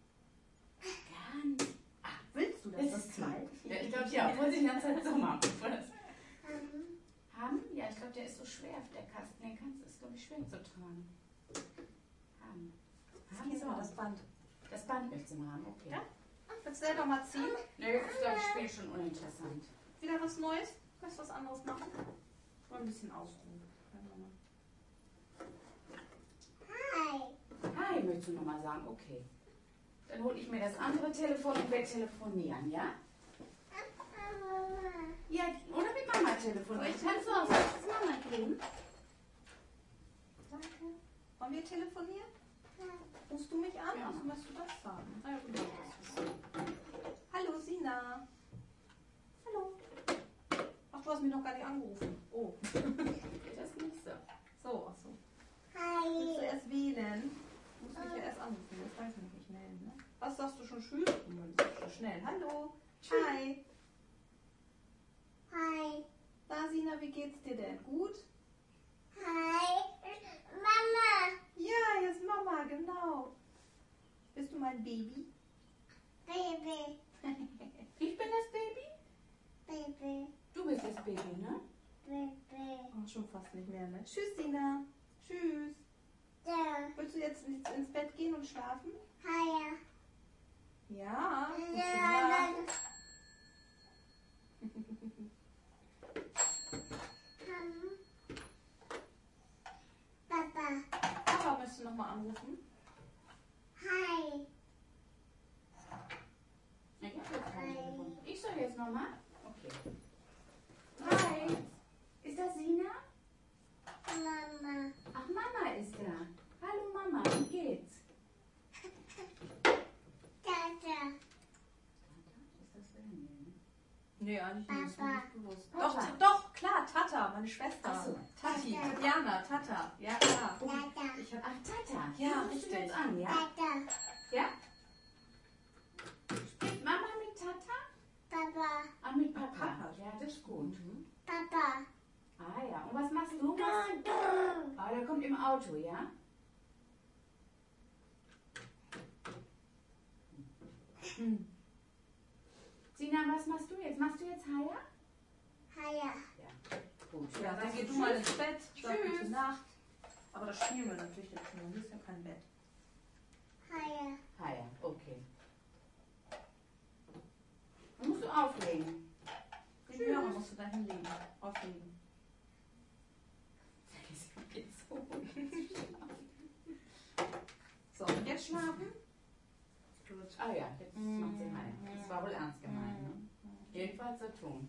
Ganz. Willst du, dass das knallt? Ja, ich glaube, ja, obwohl sie die ganze Zeit so macht. Haben? Ja, ich glaube, der ist so schwer, der Kasten. Den kannst du, ist, glaube ich, schwer zu tragen. Haben. Haben So, das Band. Das Band möchtest du mal haben, okay. Ja? Willst du selber mal ziehen? Nee, das ist, glaube ich, Spiel schon uninteressant. Wieder was Neues? Willst du was anderes machen? Mal ein bisschen ausruhen. Hi, möchtest du nochmal sagen? Okay. Dann hole ich mir das andere Telefon und wir telefonieren, ja? Ja, oder mit Mama telefonieren. Ich kann so aus das Mama kriegen. Danke. Wollen wir telefonieren? Rufst du mich an? Ja. Also möchtest du das sagen? Na ja, gut, das ist so. Hallo, Sina. Hallo. Ach, du hast mich noch gar nicht angerufen. Oh. Geht das nicht so? So, ach so. Willst du erst wählen? Du musst mich ja erst anrufen, das weiß ich nicht melden, ne? Was sagst du schon? Tschüss? Das ist so schnell. Hallo. Hi. Hi. Na, Sina, wie geht's dir denn? Gut? Hi. Mama. Ja, hier ist Mama, genau. Bist du mein Baby? Baby. Ich bin das Baby? Baby. Du bist das Baby, ne? Baby. Oh, schon fast nicht mehr, ne? Tschüss, Sina. Tschüss. Da. Willst du jetzt ins Bett gehen und schlafen? Hi. Ja. Gute Ja. Nacht. Papa. Papa, möchtest du nochmal anrufen? Hi. Ich hab jetzt kein Telefon. Ich soll jetzt nochmal? Okay. Hi. Ist das Sina? Mama. Ach, Mama ist da. Hallo Mama, wie geht's? Tata. Ist das Wilhelm, ne? Nee, eigentlich nicht. Ist mir Papa. nicht bewusst. Papa. Doch, klar, Tata, meine Schwester. Ach so. Tati, Tata. Tatjana, Tata. Ja, klar. Tata. Ich hab, Ach, Tata. Ja, Die rufst du richtig. jetzt an, ja? Tata. Ja? Spricht Mama mit Tata? Papa. Ah, mit Papa. Papa. Ja, das ist gut. Papa. Ah ja, und was machst du? Du. Ah, der kommt im Auto, ja? Sina, was machst du jetzt? Machst du jetzt Haya? Hi. Ja. Gut. ja, dann sagst geh du Tschüss. mal ins Bett. Sag Tschüss. gute Nacht. Aber das spielen wir natürlich jetzt nur. Hier ist ja kein Bett. Hi. Haya, okay. Dann musst du auflegen. Tschüss. Ja, dann musst du da hinlegen. Auflegen. Geht so. So, und jetzt schlafen? Gut. Ah ja, jetzt macht sie Haya. Das war wohl ernst gemeint, ne? Jedenfalls so tun.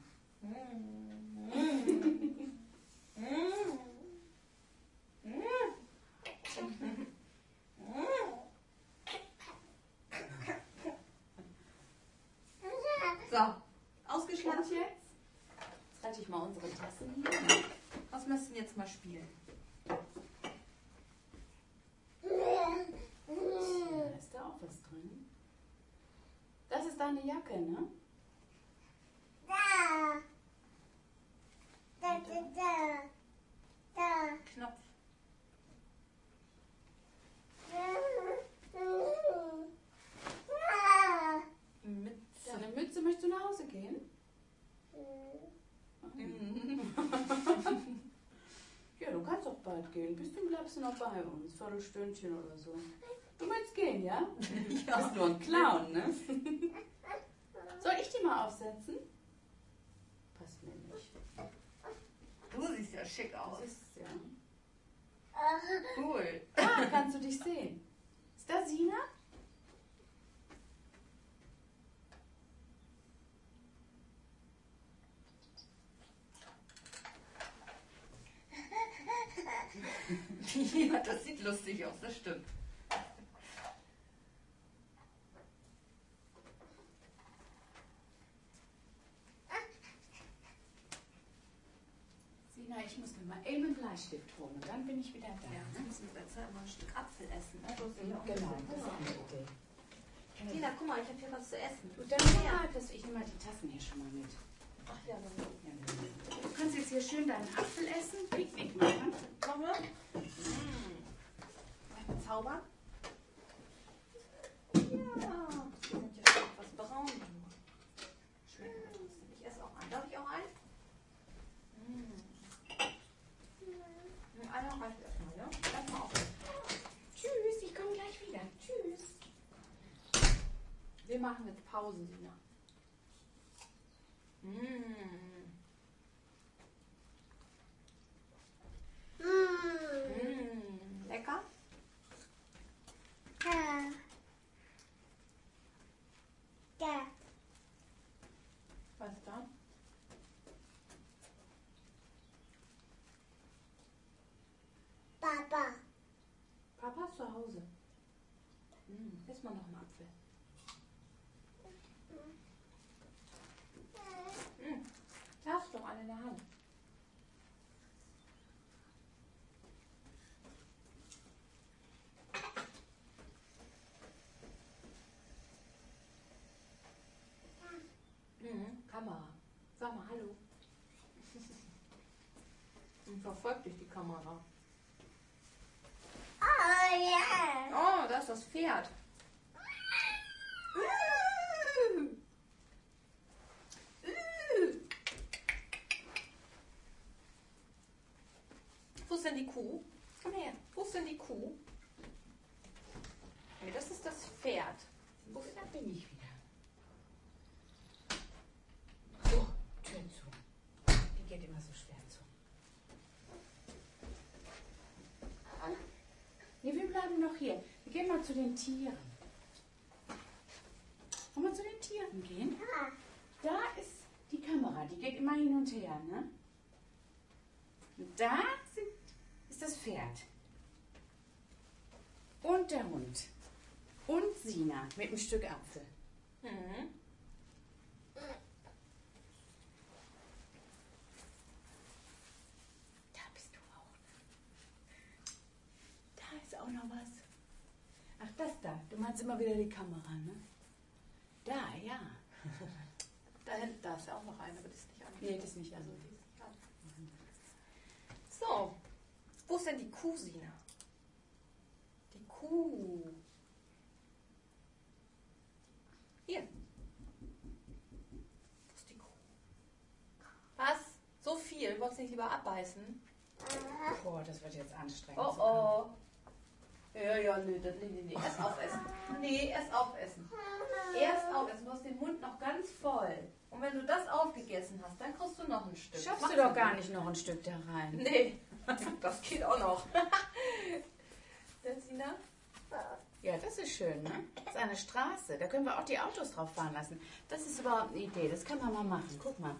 deine Jacke, ne? Knopf. Mütze. Deine Mütze, möchtest du nach Hause gehen? Ja, du kannst auch bald gehen. Bis du bleibst du noch bei uns. Viertelstündchen oder so. Du willst gehen, ja? Ja. Bist nur ein Clown, ne? Soll ich die mal aufsetzen? Passt mir nicht. Du siehst ja schick aus. Das ist, ja. Cool. Ah, kannst du dich sehen? Ist da Sina? Ja, das sieht lustig aus, das stimmt. Sina, ich muss mir mal eben einen Bleistift holen und dann bin ich wieder da. Ja, wir müssen mit der Zeit mal ein Stück Apfel essen. Ne? Du hast ja auch Genau, ein das ist bisschen eine Hunger. Idee. Tina, guck mal, ich habe hier was zu essen. Du, dann ja, ich nehme mal die Tassen hier schon mal mit. Ach ja, dann Ja, du kannst jetzt hier schön deinen Apfel essen, Picknick machen. machen wir. Mal zaubern. Ja, die sind ja schon etwas braun. Schmeckt mir trotzdem. Ich esse auch einen. Darf ich auch einen? Einer reicht erstmal, ja? Erstmal auf. Tschüss, ich komme gleich wieder. Tschüss. Wir machen jetzt Pause, Sina. Lecker? Was ist da? Papa ist zu Hause. Ess mal noch einen Apfel. Da hast du doch einen in der Hand. Kamera. Sag mal hallo. Und verfolgt dich die Kamera. Oh, da ist das Pferd. Wo ist denn die Kuh? Komm her. Wo ist denn die Kuh? Nee, das ist das Pferd. Da bin ich wieder. So, Tür zu. Die geht immer so schwer zu. Nee, wir bleiben noch hier. Wir gehen mal zu den Tieren. Wollen wir zu den Tieren gehen? Da ist die Kamera, die geht immer hin und her, ne? Und da ist das Pferd. Und der Hund. Und Sina mit einem Stück Apfel. Da bist du auch. Da ist auch noch was. Ach, das da. Du meinst immer wieder die Kamera, ne? Da, ja. Da hinten, da ist ja auch noch eine, aber die ist nicht an. Nee, das ist nicht an. Also, die ist nicht an. So, wo ist denn die Kuh, Sina? Die Kuh. Hier. Wo ist die Kuh? Was? So viel? Wolltest du nicht lieber abbeißen? Boah, das wird jetzt anstrengend. Oh oh. Ja, nee, nee. Erst aufessen. Nee, erst aufessen. Erst aufessen. Du hast den Mund noch ganz voll. Und wenn du das aufgegessen hast, dann kriegst du noch ein Stück. Schaffst du doch gar nicht noch ein Stück da rein. Nee, das geht auch noch. Sina? Ja, das ist schön, ne? Das ist eine Straße. Da können wir auch die Autos drauf fahren lassen. Das ist überhaupt eine Idee. Das kann man mal machen. Guck mal.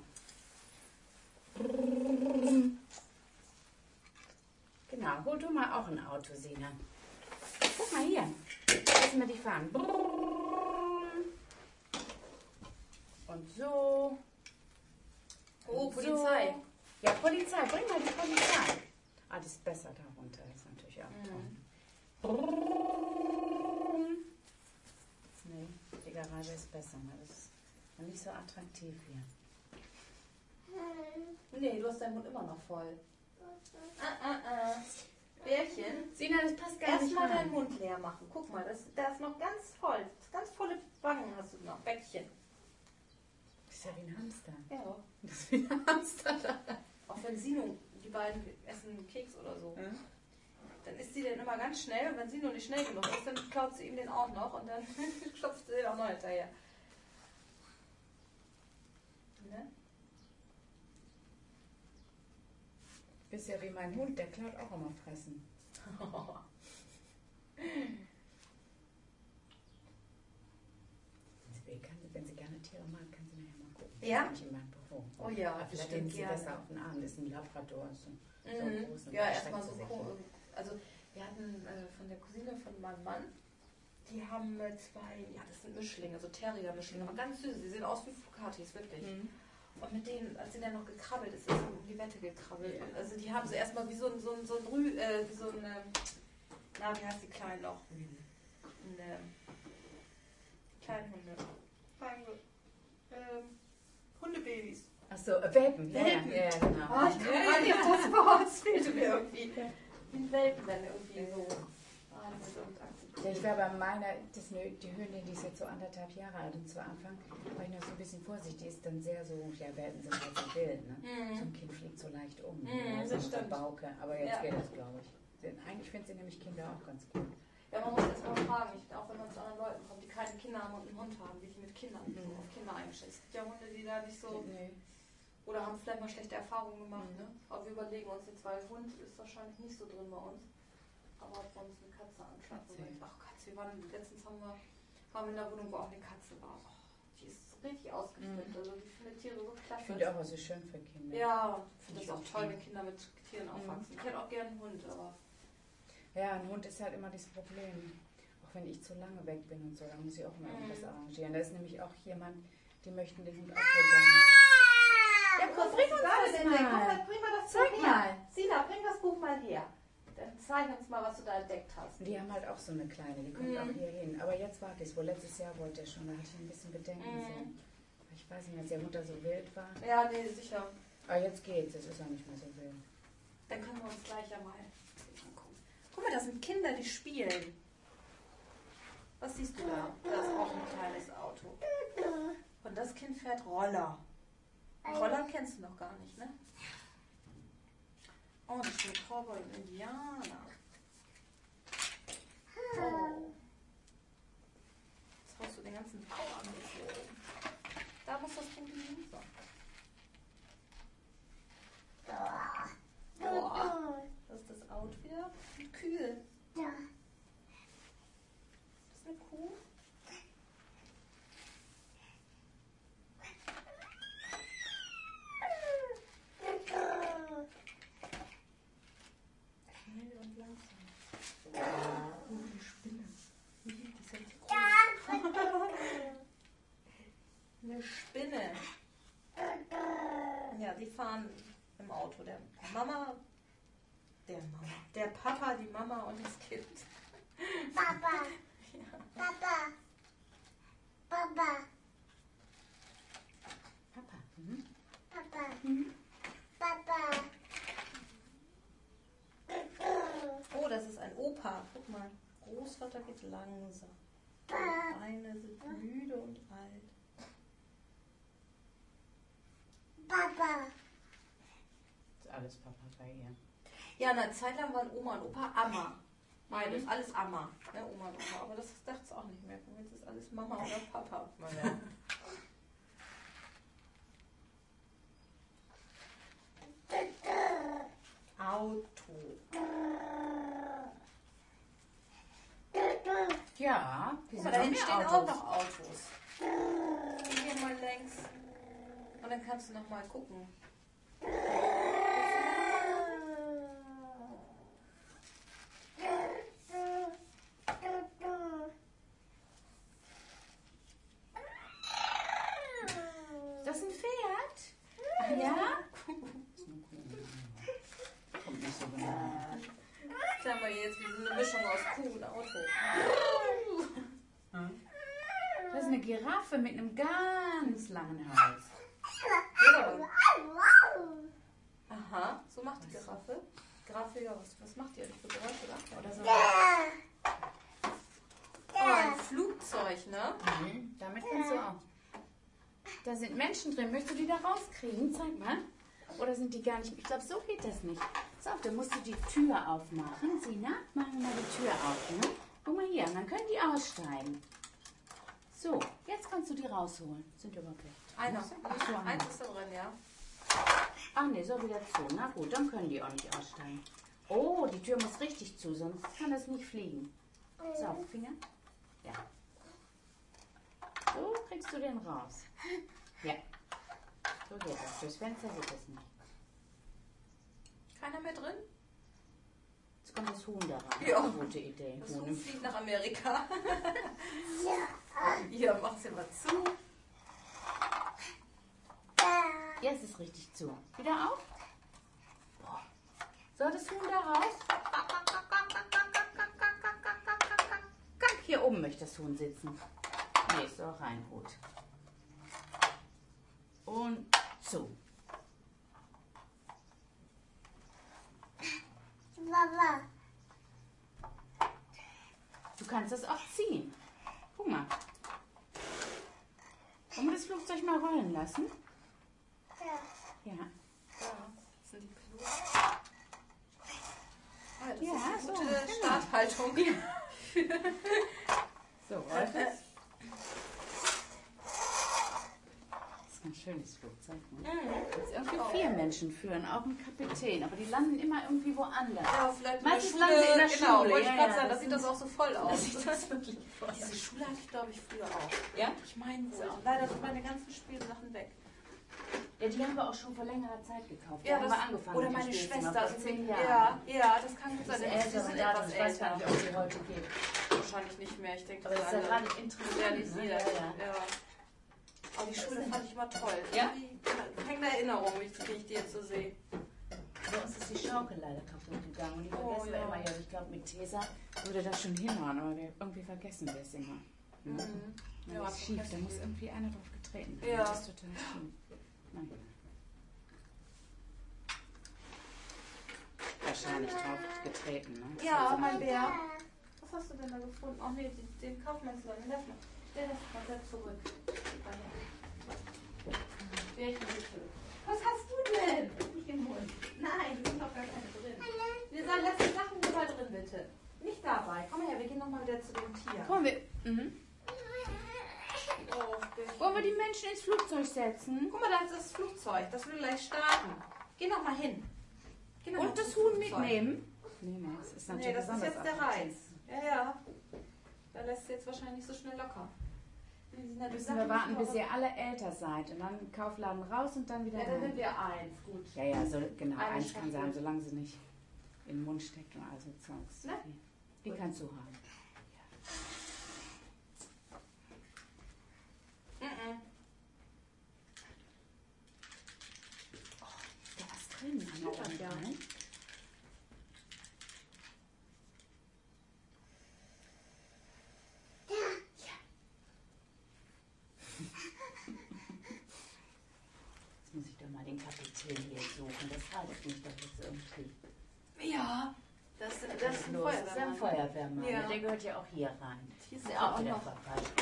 Genau, hol du mal auch ein Auto, Sina. Guck mal hier. Lassen wir die fahren. Und so. Oh, Und Polizei. So. Ja, Polizei. Bring mal die Polizei. Ah, das ist besser darunter. Das ist natürlich auch toll. Nee, die Garage ist besser. Ne? Das ist Und nicht so attraktiv hier. Nee, du hast deinen Mund immer noch voll. Bärchen. Sina, das passt gar nicht Erstmal deinen rein. Mund leer machen. Guck mal, da ist noch ganz voll. Ganz volle Wangen hast du noch. Bäckchen. Das ist ja wie ein Hamster. Ja. Das ist wie ein Hamster da. Auch wenn Sino, die beiden essen einen Keks oder so. Ja. Dann isst sie den immer ganz schnell und wenn Sino nicht schnell genug ist, dann klaut sie ihm den auch noch und dann stopft sie den auch noch hinterher. Ne? Bist ja wie mein Hund, der klaut auch immer fressen. Wenn sie gerne Tiere mag, kann sie nachher mal gucken. Ja? Das ist nicht in meinem Büro. Oh ja, Aber vielleicht bestimmt nimmt sie gerne. besser auf den Arm. Das ist ein Labrador. So Mhm. groß und Ja, da erstmal so streckt sie sich cool. hin. Also wir hatten von der Cousine von meinem Mann, die haben zwei, ja das sind Mischlinge, so Terrier-Mischlinge, aber ganz süß, die sehen aus wie Flucatis, wirklich. Mhm. Und mit denen, als sie dann noch gekrabbelt ist, ist sie um die Wette gekrabbelt. Ja. Und also die haben so erstmal wie so ein na wie heißt die kleinen noch? Kleinhunde. Hundebabys. Achso, Welpen. Welpen. Ja, genau. Ah, ich komme gar nicht auf das Wort, es fehlte mir irgendwie. Wie ein Welpen dann irgendwie so. Ja, ich war bei meiner, die Hündin, die ist jetzt so 1,5 Jahre alt und zu Anfang war ich noch so ein bisschen vorsichtig, die ist dann sehr so, ja, Welpen sind halt so wild, ne? So ein Kind fliegt so leicht um, Mhm, so das mit der stimmt. Bauke, aber jetzt Ja. geht das, glaube ich. Eigentlich finden sie nämlich Kinder auch ganz gut. Ja, man muss jetzt mal fragen, auch wenn man zu anderen Leuten kommt, die keine Kinder haben und einen Hund haben, wie die mit Kindern so auf Kinder eingestellt sind. Es gibt ja Hunde, die da nicht so, Nee. oder haben vielleicht mal schlechte Erfahrungen gemacht, ne? Aber wir überlegen uns jetzt, weil Hund ist wahrscheinlich nicht so drin bei uns. Aber ob wir uns eine Katze anschaffen. Katze. Ach Katze, letztens haben wir in der Wohnung, wo auch eine Katze war. Oh, die ist richtig ausgeflippt. Also die findet Tiere so klasse. Ich finde auch, es ist schön für Kinder. Ja, ich finde Ich das auch auch toll, schön. wenn Kinder mit Tieren aufwachsen. Ich hätte auch gerne einen Hund, aber. Ja, ein Hund ist halt immer das Problem. Auch wenn ich zu lange weg bin und so, dann muss ich auch immer irgendwas arrangieren. Da ist nämlich auch jemand, die möchten den Hund abholen. Ja, komm, bring uns das das mal. mal. Bring mal das Zeig Buch mal. her. Sina, bring das Buch mal her. Dann zeig uns mal, was du da entdeckt hast. Die haben halt auch so eine kleine, die kommt auch hier hin. Aber jetzt warte ich, letztes Jahr wollte er schon, da hatte ich ein bisschen Bedenken. So. Ich weiß nicht, als der Hund da so wild war. Ja, nee, sicher. Aber jetzt geht's, es ist auch nicht mehr so wild. Dann können wir uns gleich ja mal angucken. Guck mal, das sind Kinder, die spielen. Was siehst du da? Da ist auch ein kleines Auto. Und das Kind fährt Roller. Roller kennst du noch gar nicht, ne? Oh, das ist ein Cowboy und Indianer. Oh. Jetzt haust du den ganzen Bauern geflogen. Da muss das Kind hin. So. Boah. Das ist das Auto wieder. Und Kühe. Ja. Das ist eine Kuh. Schnell und langsam. Oh, die Spinne. Die ist ja zu groß. Eine Spinne. Ja, die fahren im Auto. Der Papa, die Mama und das Kind. Papa. Ja. Papa. Papa. Papa. Mhm. Papa. Papa. Oh, das ist ein Opa. Guck mal. Großvater geht langsam. Die Beine sind müde und alt. Papa. Ist alles Papa bei ihr. Ja, eine Zeit lang waren Oma und Opa Amma. Beides, alles Amma. Ne, Oma und Opa. Aber das dachte ich auch nicht mehr. Jetzt ist alles Mama oder Papa. Meine. Auto. Ja, die Guck sind mal, da noch hinten mehr stehen auch Autos. noch Autos. Hier mal längs. Und dann kannst du noch mal gucken. Ist das ein Pferd? Ach ja? Kommt nicht so genau. Das haben wir jetzt wie so eine Mischung aus Kuh und Auto. Das das ist eine Giraffe mit einem ganz langen Hals. Ja. Aha, so macht die Giraffe. Giraffe, ja, was macht die eigentlich für Geräusche, oder so? Oh, ein Flugzeug, ne? Mhm, damit kannst du auch. Da sind Menschen drin. Möchtest du die da rauskriegen? Zeig mal. Oder sind die gar nicht? Ich glaube, so geht das nicht. So, dann musst du die Tür aufmachen. Sina, machen wir mal die Tür auf. Ne? Guck mal hier, und dann können die aussteigen. So, jetzt kannst du die rausholen. Sind überhaupt weg? Einer. Ach so, Eins ist da drin, ja. Ach nee, so wieder zu. Na gut, dann können die auch nicht aussteigen. Oh, die Tür muss richtig zu, sonst kann das nicht fliegen. So, Finger. Ja. So kriegst du den raus. Ja. So geht das. Durchs Fenster geht das nicht. Keiner mehr drin? Jetzt kommt das Huhn da rein. Ja. Gute Idee. Das Huhn Huhn im fliegt nach Amerika. Hier, mach's mal zu. Jetzt ist richtig zu. Wieder auf. So, das Huhn da raus. Hier oben möchte das Huhn sitzen. Nee, ist doch rein gut. Und zu. Du kannst das auch ziehen. Guck mal. Wollen wir das Flugzeug mal rollen lassen? Ja. Ja, das sind die Piloten. Ah, das Ja, ist eine so, gute genau. Starthaltung. So, rollt es. Das ist ein schönes Flugzeug. Ne? Jetzt irgendwie 4 Menschen führen, auch ein Kapitän, aber die landen immer irgendwie woanders. Ja, vielleicht Meistens in der landen sie in der Genau, Schule. wollte ich Ja, gerade ja, sagen, das da sieht das auch so voll aus. Diese Schule hatte ich, glaube ich, früher auch. Ja? Ich meine, so. Leider sind meine ganzen Spielsachen weg. Ja, die haben wir auch schon vor längerer Zeit gekauft. Ja, Da haben das, wir angefangen. oder mit meine dem Spielzimmer Schwester. vor 10 Ja, Jahren. ja, das kann gut sein. Die Die älteren sind Daten, etwas ich weiß gar älter. nicht, ob sie heute gibt. Wahrscheinlich nicht mehr. Ich denke, Aber das ist ja gerade interessant. modernisiert. Ne? Ja, ja. Aber die Schule fand ich immer toll. Ja? Keine Erinnerung, wie ich die jetzt so sehe. Bei uns ist die Schaukel leider kaputt gegangen. Und die vergessen wir ja. immer. Ja, ich glaube, mit Tesa würde das schon hinhauen, aber irgendwie vergessen wir es immer. Mhm. Ja, Ja, das ist schief, da vergessen muss wir. irgendwie einer drauf getreten haben. Ja. Das ist total schief. Nein. Wahrscheinlich drauf getreten, ne? Ja, Also, mein Bär. Was hast du denn da gefunden? Oh ne, den Kaufmannsland. Stell das mal da zurück. Bärchen, bitte. Was hast du denn? Nicht im Mund. Nein, du bist doch gar keine drin. Wir sagen, lass die Sachen überall drin, bitte. Nicht dabei. Komm her, wir gehen nochmal wieder zu dem Tier. Wollen wir, Oh, Bärchen. wollen wir die Menschen ins Flugzeug setzen? Guck mal, da ist das Flugzeug. Das will gleich starten. Geh noch mal hin. Geh noch mal Und das zum Huhn Flugzeug. mitnehmen? Nee, das ist natürlich Nee, das ist besonders jetzt der attraktiv. Reiz. Ja, ja. Da lässt du jetzt wahrscheinlich nicht so schnell locker. Die sind ja die Müssen Sachen wir warten, nicht bis noch- ihr alle älter seid. Und dann Kaufladen raus und dann wieder Ja, dann rein. sind wir eins. Gut. Ja, ja, so, genau. Eine Eins kann Schachtel. sein, solange sie nicht in den Mund steckt und also Zeugs. Ne? Die Gut. kannst du haben. Mhm. Ist da was drin? Schnuppert, ja. Rein? Jetzt muss ich doch mal den Kapitän hier suchen. Das haltet mich doch jetzt irgendwie. Ja, das ist ein Das ist ein Feuerwehrmann. Feuerwehrmann. Ja. Der gehört ja auch hier rein. Hier ist Ist er ja auch auch wieder noch. verpasst.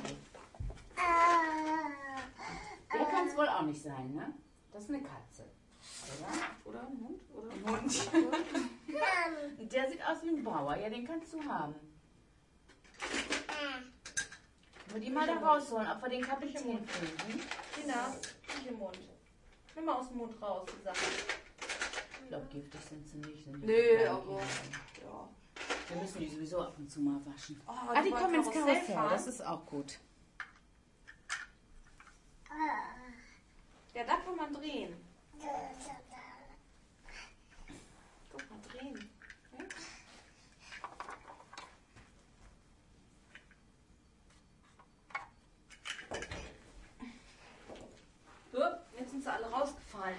Der kann es wohl auch nicht sein, ne? Das ist eine Katze. Oder? Oder ein Hund? Oder Ein Hund. Der sieht aus wie ein Bauer. Ja, den kannst du haben. Wollen wir die mal da rausholen, ob wir den Kapitän finden? Tina, nicht im Mund. Nimm mal aus dem Mund raus, die Sachen. Ich glaube, giftig sind sie nicht. Sind die Nee, kleinen aber. Kinder. Ja. Wir müssen die sowieso ab und zu mal waschen. Oh, Ah, die wollen kommen ins Karussell Karussell. fahren? Das ist auch gut. Ja, da kann man drehen. Guck mal, drehen. Okay. So, jetzt sind sie alle rausgefallen.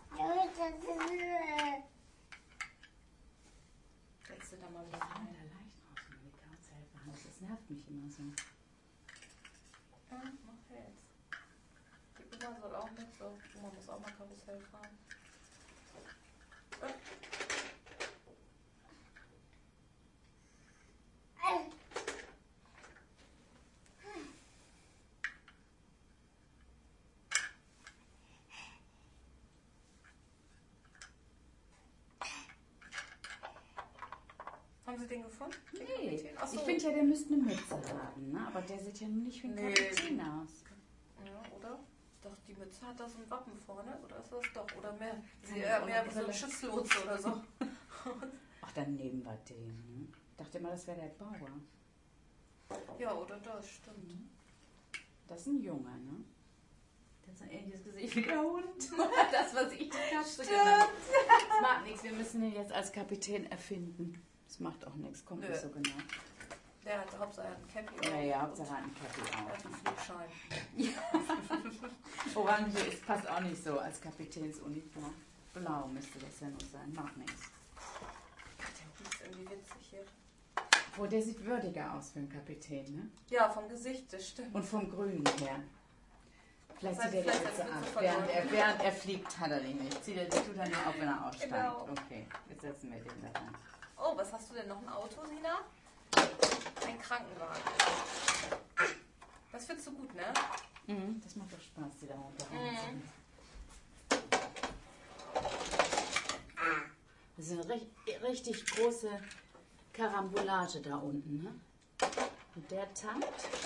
Setzt du da mal wieder Das rein. kann da leicht raus, wenn wir die Karussell fahren. Das nervt mich immer so. Ja, mach jetzt. Die Oma soll auch mit, so. Oma muss auch mal Karussell fahren. Haben Sie den gefunden? Den Nee, so. ich finde ja, der müsste eine Mütze haben, ne? Aber der sieht ja nicht wie ein Kapitän aus. Ja, oder? Doch, die Mütze hat da so ein Wappen vorne, oder ist das doch? Oder mehr, Ja, mehr wie so ein Schiffslotse oder so. Ach, dann nehmen wir den. Ne? Ich dachte immer, das wäre der Bauer. Ja, oder das, stimmt. Das ist ein Junge, ne? Das ist ein ähnliches Gesicht wie der Hund. Das, was ich die Katze genannt habe. Das macht nichts, wir müssen ihn jetzt als Kapitän erfinden. Das macht auch nichts, kommt nicht so genau. Der hat Hauptsache einen Cappy auf. Ja, Hauptsache einen Cappy Er auf. hat einen Flugschein. Orange ist, passt auch nicht so als Kapitänsuniform. Blau müsste das ja noch sein, macht nichts. Der ist irgendwie witzig hier. Obwohl, der sieht würdiger aus für einen Kapitän, ne? Ja, vom Gesicht, das stimmt. Und vom Grünen her. Vielleicht zieht er die Vielleicht Mütze hat er ab. die Mütze Während er fliegt, hat er die nicht. Die tut er nur auf, wenn er aussteigt. Genau. Okay, jetzt setzen wir den da rein. Oh, was hast du denn noch? Ein Auto, Sina? Ein Krankenwagen. Das findest du gut, ne? Mhm, das macht doch Spaß, die da runterzuziehen. Das ist eine richtig große Karambolage da unten, ne? Und der tankt.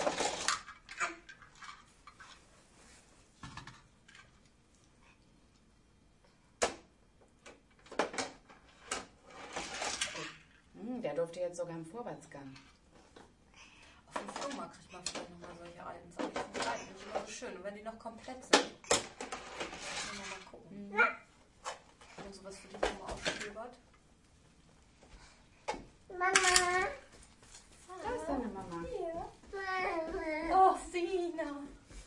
Der durfte jetzt sogar im Vorwärtsgang. Auf dem Flohmarkt kriegt man vielleicht nochmal solche alten Sachen. Die sind eigentlich immer so schön. Und wenn die noch komplett sind, müssen wir mal gucken. Und sowas für die Oma aufgestöbert. Mama. Da ist deine Mama. Hier. Oh, Sina!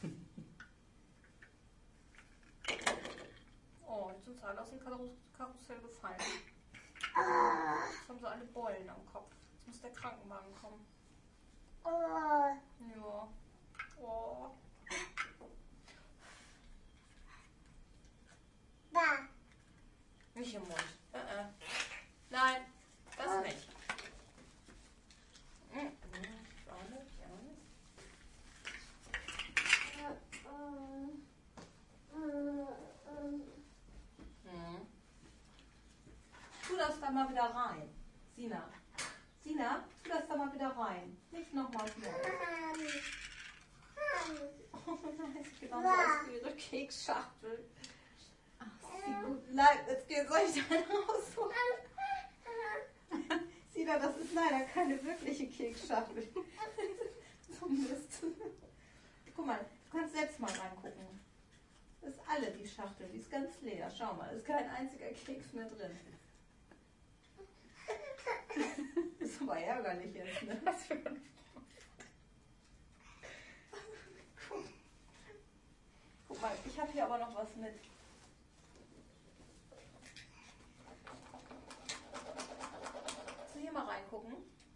Oh, jetzt sind sie alle aus dem Karussell gefallen. Jetzt haben sie alle Beulen am Kopf. Jetzt muss der Krankenwagen kommen. Ja. Oh. Nicht im Mund. Nein, das nicht. Ja nicht. Tu das da mal wieder rein. Sina, tu das da mal wieder rein. Nicht nochmal neu. Oh nein, das sieht genauso aus wie ihre Keksschachtel. Nein, soll ich deine rausholen? Sina, das ist leider keine wirkliche Keksschachtel. So Mist. Guck mal, du kannst selbst mal reingucken. Das ist alle die Schachtel, die ist ganz leer. Schau mal, ist kein einziger Keks mehr drin. Das ist aber ärgerlich jetzt, ne? Was für ein Guck mal, ich habe hier aber noch was mit. Willst du hier mal reingucken?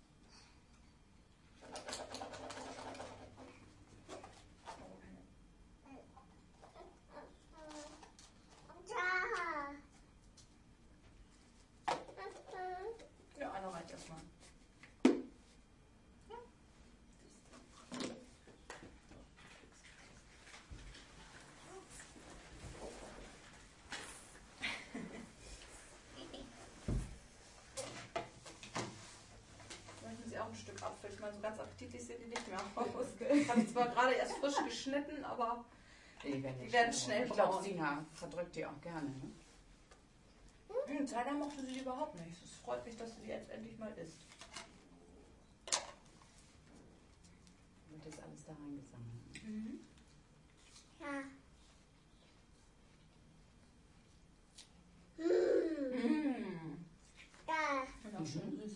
Ja, einer reicht erstmal. Möchten Sie auch ein Stück Apfel? Ich meine, so ganz appetitlich sehen die nicht mehr aus. Ich habe zwar gerade erst frisch geschnitten, aber die werden schnell Ich glaube, braun. Sina verdrückt die auch gerne, ne? Tyler mochte sie überhaupt nicht. Es freut mich, dass sie jetzt endlich mal isst. Wird jetzt alles da reingesammelt. Mhm. Ja. Ja. Und auch schön süß.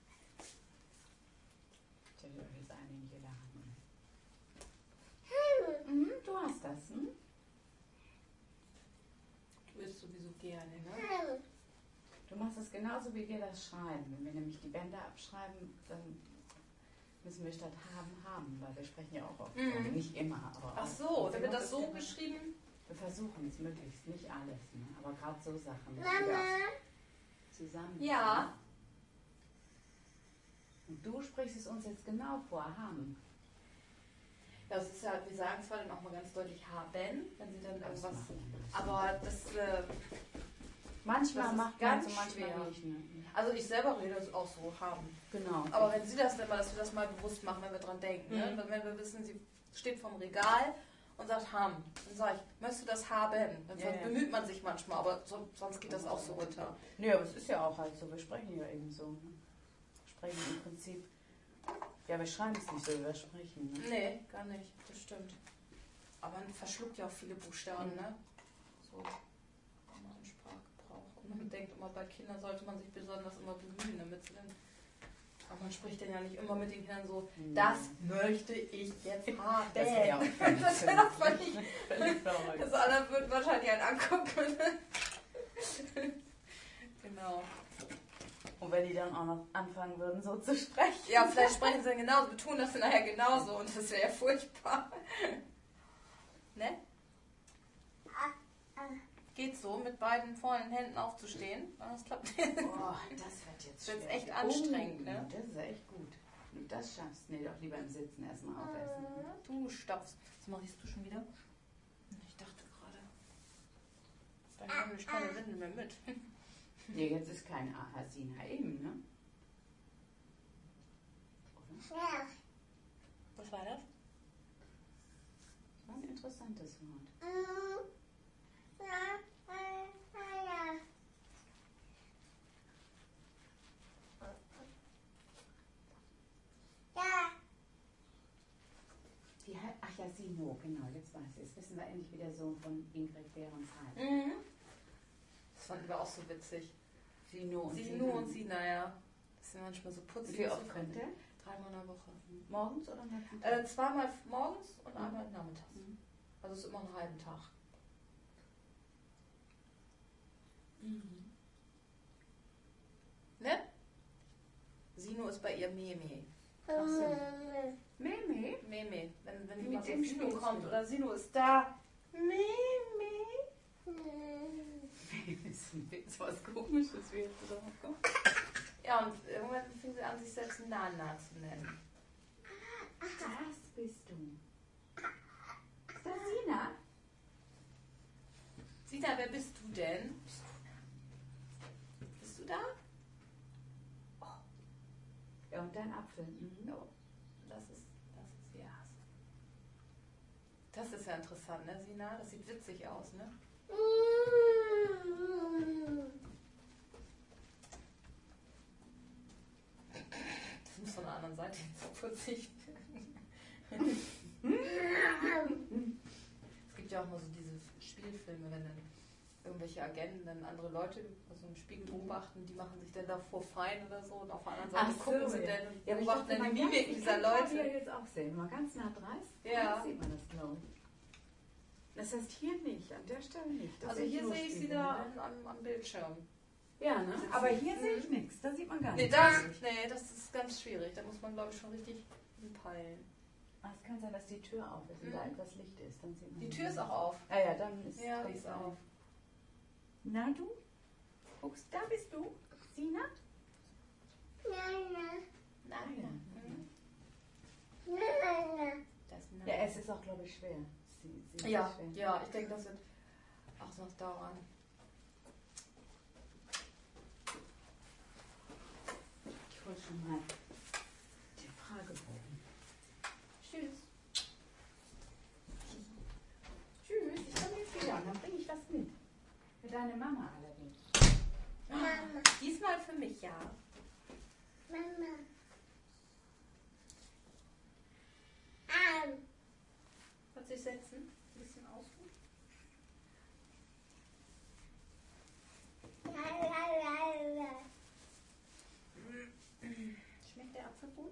Ich hätte euch jetzt eine in jeder Hand. Mhm, du hast das, hm? Du isst sowieso gerne, ne? Du machst es genauso, wie wir das schreiben. Wenn wir nämlich die Bänder abschreiben, dann müssen wir statt haben, weil wir sprechen ja auch oft. Nicht immer, aber Ach auch. so, dann wird das so geschrieben? Wir versuchen es möglichst, nicht alles, ne? Aber gerade so Sachen. Mama. Zusammen. Ja. Und du sprichst es uns jetzt genau vor, haben. Ja, das ist ja, wir sagen zwar dann auch mal ganz deutlich haben, wenn sie dann Das irgendwas. machen wir. Aber das. Manchmal das ist macht ganz man so, manchmal schwer. nicht. Ne? Also ich selber rede es auch so haben. Genau. Aber wenn sie das denn mal, dass wir das mal bewusst machen, wenn wir dran denken. Ne? Wenn wir wissen, sie steht vom Regal und sagt haben, dann sage ich, möchtest du das haben? Dann bemüht man sich manchmal, aber sonst geht das auch so runter. Nee, aber es ist ja auch halt so, wir sprechen ja eben so. Ne? Wir sprechen im Prinzip, ja, wir schreiben es nicht so, wir sprechen. Ne? Nee, gar nicht, das stimmt. Aber man verschluckt ja auch viele Buchstaben, ne? So, wenn man Sprachgebrauch. Und man denkt immer, bei Kindern sollte man sich besonders immer bemühen, damit sie dann. Aber man spricht dann ja nicht immer mit den Kindern so, das möchte ich jetzt haben. Das wäre ja auch völlig Das wäre doch völlig verrückt. Das andere würden wahrscheinlich einen angucken. Genau. Und wenn die dann auch noch anfangen würden, so zu sprechen. Ja, vielleicht sprechen sie dann genauso, betonen das dann nachher genauso und das wäre ja furchtbar. Ne? Geht so, mit beiden vollen Händen aufzustehen? Das klappt nicht. Boah, das wird jetzt Das wird schwer. echt anstrengend, ne? Das ist echt gut. Wenn du das schaffst, nee, doch lieber im Sitzen erstmal aufessen. Du stopfst. Was machst du schon wieder? Ich dachte gerade, bei mir habe ich keine Windel mehr mit. Nee, jetzt ist kein Ahasina eben, ne? Oder? Was war das? Das war ein interessantes Wort. Ach ja, Sino, genau, jetzt weiß ich. Jetzt wissen wir endlich, wie der Sohn von Ingrid Behrens heißt. Das fanden wir auch so witzig. Sino und Sino und Sina, ja. Das sind manchmal so putzig. Wie oft könnt ihr? 3-mal in der Woche. Morgens oder nachts? 2-mal morgens und einmal nachmittags. Also es ist immer einen halben Tag. Ne? Sino ist bei ihr Meme. Ach so. Meme? Meme. Wenn Mit jemand dem auf Sino spielst kommt du? oder Sino ist da. Meme. Das ist was Komisches, wie jetzt drauf kommt. Ja, und irgendwann fing sie an, sich selbst Nana zu nennen. Das bist du. Ist das Sina? Sina, wer bist du denn? Bist du da? Ja, und dein Apfel. Ja, das ist ihr Hass. Das ist ja interessant, ne, Sina? Das sieht witzig aus, ne? Das muss von der anderen Seite jetzt so putzig. Es gibt ja auch mal so diese Spielfilme, wenn dann irgendwelche Agenten dann andere Leute also im Spiegel beobachten, die machen sich dann davor fein oder so und auf der anderen Seite gucken sie dann und beobachten dann die Mimik dieser Leute. Ja, jetzt auch sehen. Mal ganz nah dran. Ja. Da sieht man das, glaube ich. Das heißt hier nicht, an der Stelle nicht. Das Also sehe hier nur sehe ich sie Spiegel, da ne? am Bildschirm. Ja, ne? Aber hier sehe ich nichts. Da sieht man gar Nee, nichts. das ist ganz schwierig. Da muss man, glaube ich, schon richtig hinpeilen. Ah, es kann sein, dass die Tür auf ist und da etwas Licht ist. Dann sieht man Die Tür ist auch auf. Ah ja, dann ist Ja, die das ist auf. Na du? Guckst, da bist du? Sina? Nein. Das ist Ja, es ist auch, glaube ich, schwer. Sie ja, ist schwer. ja, ich denke, das wird auch noch dauern. Ich hole schon mal den Fragebogen. Tschüss. Tschüss, ich komme jetzt wieder und dann bringe ich was mit. Für deine Mama allerdings. Mama. Diesmal für mich, ja. Mama. Kannst du dich setzen? Ein bisschen ausruhen. Schmeckt der Apfel gut?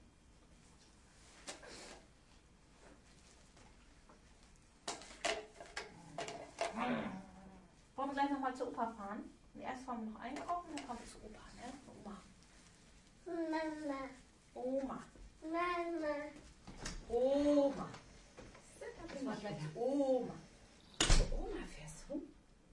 Wollen wir gleich nochmal zu Opa fahren? Erst fahren wir noch einkaufen, dann kommen wir zu Opa, ne? Zu Oma. Mama. Oma. Oma. Das war gleich Oma. Zu Oma fährst du?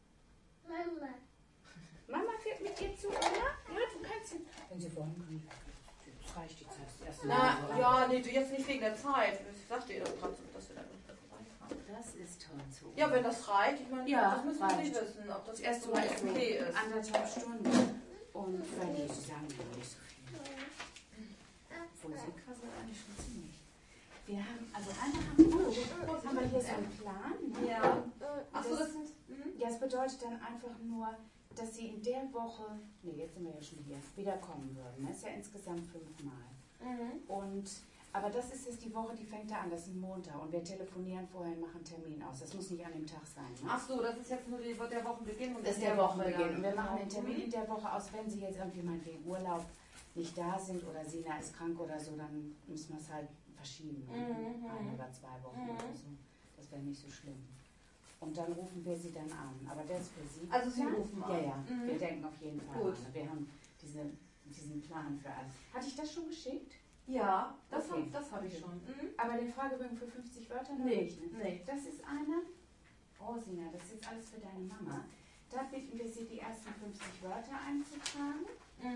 Mama fährt mit dir zu Oma? Ja, du kannst ihn. Wenn sie wollen, können das reicht die Zeit. Erst Na, ja, nee, du jetzt nicht wegen der Zeit. Ich sagte ihr doch gerade, dass wir da nicht vorbeifahren. Das ist toll zu Oma. Ja, wenn das reicht, ich meine, Ja, das müssen wir reicht. nicht wissen, ob das erste so Mal ist okay ist. 1,5 Stunden. Und weil die sagen ja nicht so viel. Obwohl sie kostet eigentlich schon ziemlich. Wir haben, also einmal haben wir hier so einen Plan. Ne? Ja. Achso, das sind. Ja, es bedeutet dann einfach nur, dass sie in der Woche, nee, jetzt sind wir ja schon hier, wiederkommen würden. Das ist ja insgesamt 5 Mal. Aber das ist jetzt die Woche, die fängt da an, das ist ein Montag. Und wir telefonieren vorher und machen einen Termin aus. Das muss nicht an dem Tag sein. Ne? Ach so, das ist jetzt nur der Wochenbeginn. Und Das ist der Wochenbeginn. Und wir machen den Termin in der Woche aus, wenn sie jetzt irgendwie mal wegen Urlaub nicht da sind oder Sina ist krank oder so, dann müssen wir es halt verschieben. Ne? 1 oder 2 Wochen oder so. Das wäre nicht so schlimm. Und dann rufen wir sie dann an. Aber der ist für Sie. Also Sie rufen an? Ja, ja. Wir denken auf jeden Fall Gut. an. Wir haben diesen Plan für alles. Hatte ich das schon geschickt? Ja, das Okay. habe ich schon. Aber den Fragebogen für 50 Wörter noch Nee, nicht. Ne? nee. Das ist eine. Oh, Sina, das ist jetzt alles für deine Mama. Da bitten wir Sie, die ersten 50 Wörter einzutragen.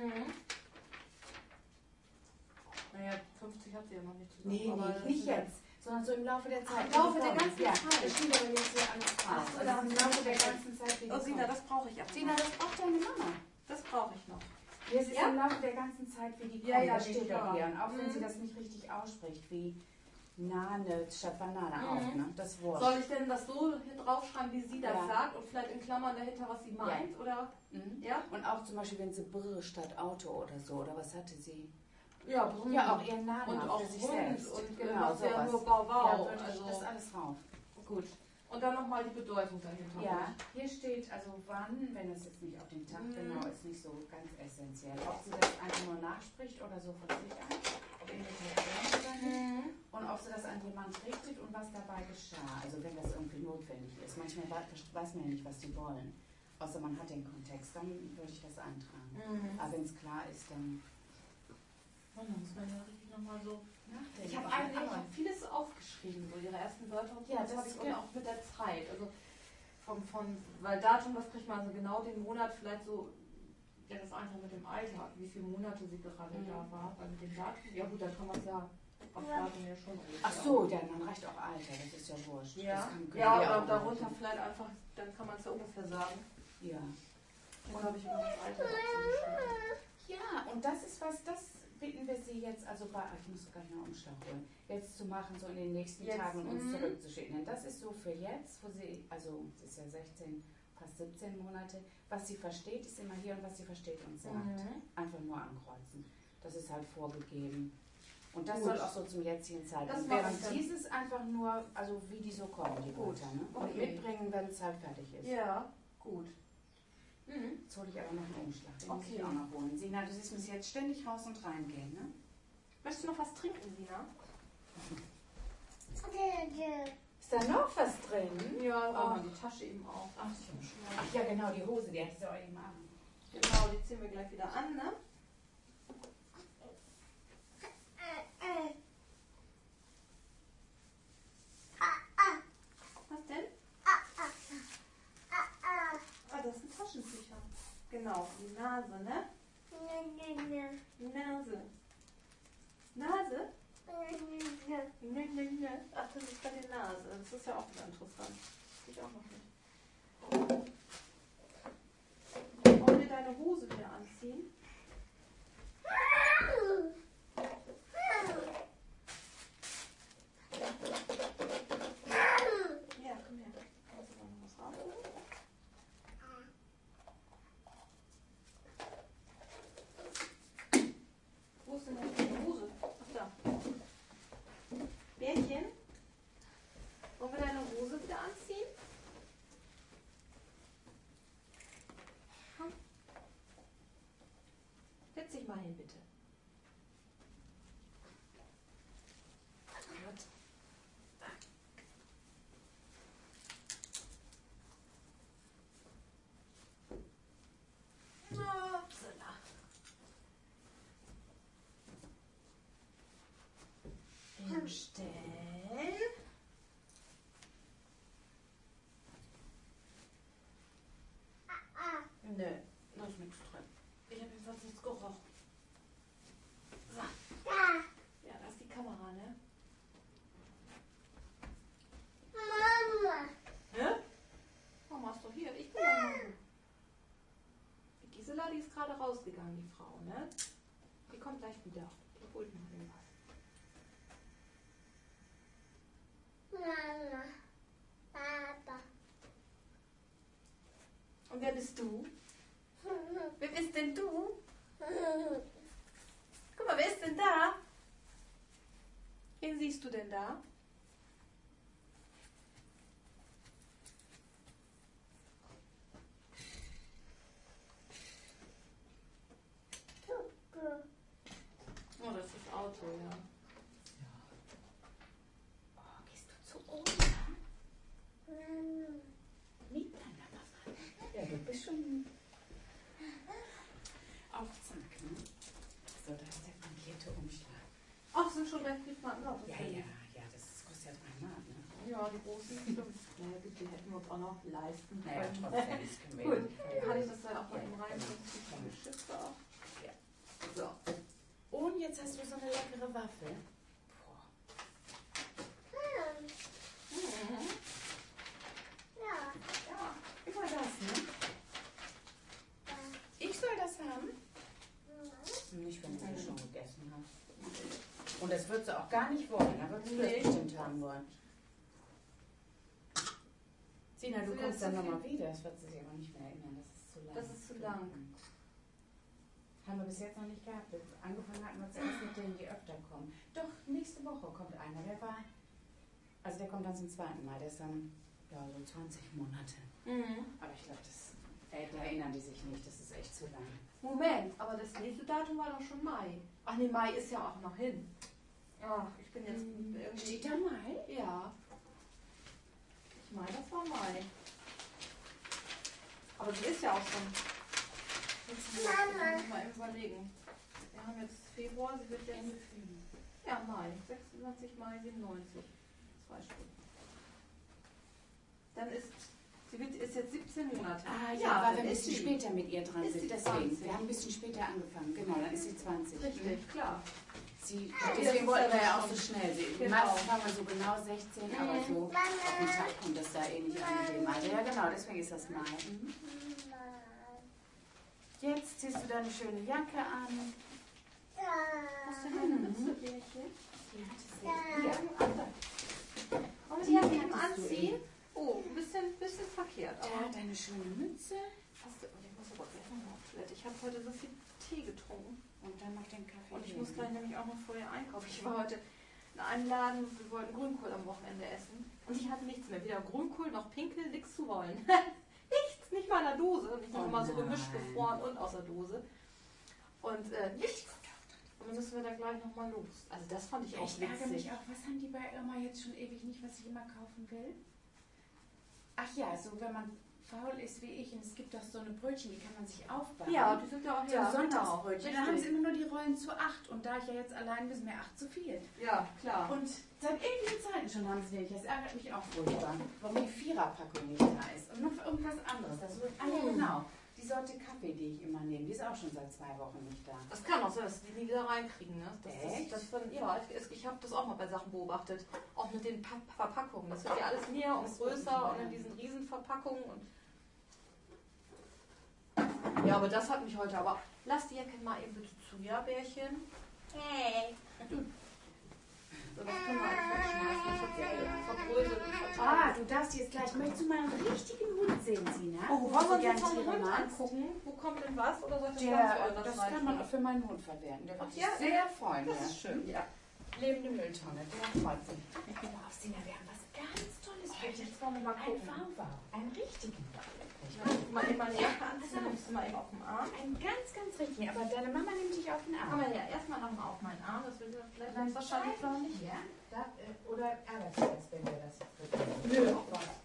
Naja, 50 hat sie ja noch nicht zusammen. Nee, aber nee, nicht jetzt, sondern so im Laufe der Zeit. Im Laufe der ganzen ja, Zeit. das steht aber jetzt hier alles drauf. Ach so, da haben Im Sie Laufe der recht. ganzen Zeit. wie die Oh, Sina, kommen. das brauche ich aber. Sina, das braucht deine Mama. Das brauche ich noch. Das ist Ja? im Laufe der ganzen Zeit, wie die kommen. Ja, ja, das nee, steht doch klar. hier. Und auch wenn sie das nicht richtig ausspricht, wie Nane statt Banane auch, ne? Das Wort. Soll ich denn das so hier draufschreiben, wie sie das Ja. sagt und vielleicht in Klammern dahinter, was sie meint? Oder? Ja? Und auch zum Beispiel, wenn sie Brr statt Auto oder so, oder was hatte sie? Ja, Brünn. Ja, auch ihren Namen Und auch für sich Hund selbst. und genau, was ja sowas. nur Bau, Ja, Bau. würde ich Also, das alles drauf. gut. Und dann nochmal die Bedeutung dahinter. Ja, hier steht also wann, wenn es jetzt nicht auf den Tag genau ist, nicht so ganz essentiell. Ob sie das einfach nur nachspricht oder so von sich an, ob Imitation oder nicht. Und ob sie das an jemand richtet und was dabei geschah. Also wenn das irgendwie notwendig ist. Manchmal weiß man ja nicht, was die wollen. Außer man hat den Kontext, dann würde ich das eintragen. Aber wenn es klar ist, dann Dann muss man ja richtig nochmal so. nachdenken. Ich habe vieles aufgeschrieben, so ihre ersten Wörter und so. Ja, das das habe ich ist und gut. auch mit der Zeit. Also weil Datum, das kriegt man also genau den Monat, vielleicht so, ja, das einfach mit dem Alter, wie viele Monate sie gerade da war, weil mit dem Datum. Ja gut, dann kann man es ja auf Datum ja schon ruhig Ach sagen. so, dann reicht auch Alter, das ist ja wurscht. Ja, Das können ja, wir oder auch darunter machen. vielleicht einfach, dann kann man es ja ungefähr sagen. Ja. Oder habe ich immer das Alter dazu geschrieben? Ja, und das ist was, das bitten wir Sie jetzt, also ich muss gleich noch einen Umschlag holen, jetzt zu machen, so in den nächsten Jetzt, Tagen uns zurückzuschicken. Denn das ist so für jetzt, wo sie, also es ist ja 16, fast 17 Monate, was sie versteht, ist immer hier und was sie versteht und sagt. Einfach nur ankreuzen. Das ist halt vorgegeben. Und das Gut. soll auch so zum jetzigen Das Zeitpunkt. mache Während ich dann. dieses einfach nur, also wie die so kommen, die Gut. Wörter, ne? Und Okay. mitbringen, wenn es halt fertig ist. Ja, gut. Jetzt hole ich aber noch einen Umschlag, den muss ich Okay. auch noch holen. Sina, du siehst, muss jetzt ständig raus und reingehen, ne? Möchtest du noch was trinken, Sina? Ist da noch was drin? Ja, oh. Die Tasche eben auch. Ach ja, genau, die Hose, die hast du auch eben an. Genau, die ziehen wir gleich wieder an, ne? Was denn? Ah, das sind Taschentücher. Genau, die Nase, ne? Nase. Nase? Nö, nö, nö. Ach, das ist bei der Nase. Das ist ja auch wieder interessant. Das ich auch noch nicht. Wollen wir deine Hose wieder anziehen? Ja, komm her. Kannst du da noch was rausholen? Wo ist denn deine Hose? Ach da. Bärchen? Wollen wir deine Hose wieder anziehen? Komm. Setz dich mal hin, bitte. Gut. Upsala. stellen. Nö, da ist nichts drin. Ich habe jedenfalls nichts gerochen. So. Ja, da ist die Kamera, ne? Mama. Hä? Mama ist doch hier. Ich bin Mama. Die Gisela, die ist gerade rausgegangen, die Frau, ne? Die kommt gleich wieder. Die holt noch irgendwas. Mama. Papa. Und wer bist du? Wer bist denn du? Guck mal, wer ist denn da? Wen siehst du denn da? Oh, das ist das Auto, ja. Oh, gehst du zu Oma? Mit deiner Mama? Ja, du bist schon auf Zack, ne? So, da ist der frankierte Umschlag. Ach, sind schon gleich Briefmarken drauf. Ja, das kostet ja 3 Mark, ne? Ja, die großen stimmt. Naja, gut, die hätten wir uns auch noch leisten Naja, können. trotzdem, das können wir Gut, nicht. kann ich das dann auch mal Ja, eben rein? genau. Das ist die Geschichte auch. Ja. So. Und jetzt hast du so eine leckere Waffel. Boah. Ja. Ja, über das, ne? Ich soll das haben? Nicht, wenn du das schon gegessen hast. Und das würdest du auch gar nicht wollen, aber du das bestimmt haben wollen. Sina, du Ist kommst das dann zu nochmal wieder. Das wird sich aber nicht mehr erinnern. Das ist zu lang. Das ist zu lang. Haben wir bis jetzt noch nicht gehabt. Angefangen hatten wir zuerst mit denen, die öfter kommen. Doch, nächste Woche kommt einer. Der kommt dann zum 2. Mal. Der ist dann so 20 Monate. Aber ich glaube, da erinnern die sich nicht. Das ist echt zu lang. Moment, aber das nächste Datum war doch schon Mai. Ach nee, Mai ist ja auch noch hin. Ach, ich bin jetzt irgendwie... Steht da Mai? Ja. Ich meine, das war Mai. Aber sie ist ja auch schon... Jetzt muss ich mal überlegen. Wir haben jetzt Februar, sie wird jetzt... Ja, Mai. 26 Mai, 97. 2 Stunden. Dann ist... ist jetzt 17 Monate. Ah ja, weil wir ein ist bisschen sie. später mit ihr dran Ist sind. sie Deswegen, 20. wir haben ein bisschen später angefangen. Genau, dann ist sie 20. Richtig, klar. Deswegen wollten wir ja auch so schnell. Genau. Meistens waren wir so genau 16, aber so auf den Tag kommt das da eh nicht angegeben. Also ja genau, deswegen ist das Mai. Jetzt ziehst du deine schöne Jacke an. Hast du eine Mütze, Bärchen? Ja, Und die hat eben anziehen. Oh, ein bisschen verkehrt. Aber da deine schöne Mütze. hast du, ich muss aber gleich noch auf Toilette. Ich habe heute so viel Tee getrunken. Und dann noch den Kaffee. Und ich muss gleich nämlich auch noch vorher einkaufen. Ich war heute in einem Laden, wir wollten Grünkohl am Wochenende essen. Und ich hatte nichts mehr. Weder Grünkohl noch Pinkel, nichts zu wollen. Nichts, nicht mal in der Dose. Und ich habe immer so gemischt, gefroren und aus der Dose. Und nichts. Und dann müssen wir da gleich nochmal los. Also das fand ich auch Ich ärgere witzig. mich auch. Was haben die bei Irma jetzt schon ewig nicht, was ich immer kaufen will? Ach ja, so wenn man faul ist wie ich und es gibt doch so eine Brötchen, die kann man sich aufbauen. Ja, die sind ja auch so ja, Sonntagsbrötchen. genau, Dann haben sie richtig. immer nur die Rollen zu 8 und da ich ja jetzt allein bin, ist mir 8 zu viel. Ja, klar. Und seit ewigen Zeiten schon haben sie nicht. Das ärgert mich auch furchtbar. Warum die Viererpackung nicht da ist. Und noch für irgendwas anderes. Das ist, genau. Die Sorte Kaffee, die ich immer nehme, die ist auch schon seit 2 Wochen nicht da. Das kann auch sein, dass die nie wieder reinkriegen. Ne? Echt? Ich habe das auch mal bei Sachen beobachtet. Auch mit den Verpackungen. Das wird ja alles mehr und größer und in diesen Riesenverpackungen. Und ja, aber das hat mich heute aber... Lass die Jacke mal eben bitte zu, ja, Bärchen? Hey. So, das können wir einfach wegschmeißen. Das hat sie verbröselt und Ah, verteilt. du darfst jetzt gleich. Möchtest du mal einen richtigen Hund sehen, Sina? Oh, wollen wir uns gerne jetzt mal einen Tiere Hund magst? angucken? Wo kommt denn was? Oder soll ich das ganz Der, woanders das kann man reinstellen? auch für meinen Hund verwerten. Der wird Ach sich ja, sehr freuen. Das ja. ist schön, ja. Lebende Mülltonne, der freut sich. Wow, Sina, wir haben was ganz Tolles für dich. Jetzt wollen wir mal Ein gucken. Wauwau, einen richtigen. Ich muss mal eben meine Jacke anziehen, dann bist du mal eben auf dem Arm. Einen ganz richtigen. Aber deine Mama nimmt dich auf den Arm. Aber ja, erstmal nochmal auf meinen Arm, das will sie vielleicht wahrscheinlich noch nicht. Ja? Oder ärgert dich das, wenn wir das Nö, auch was.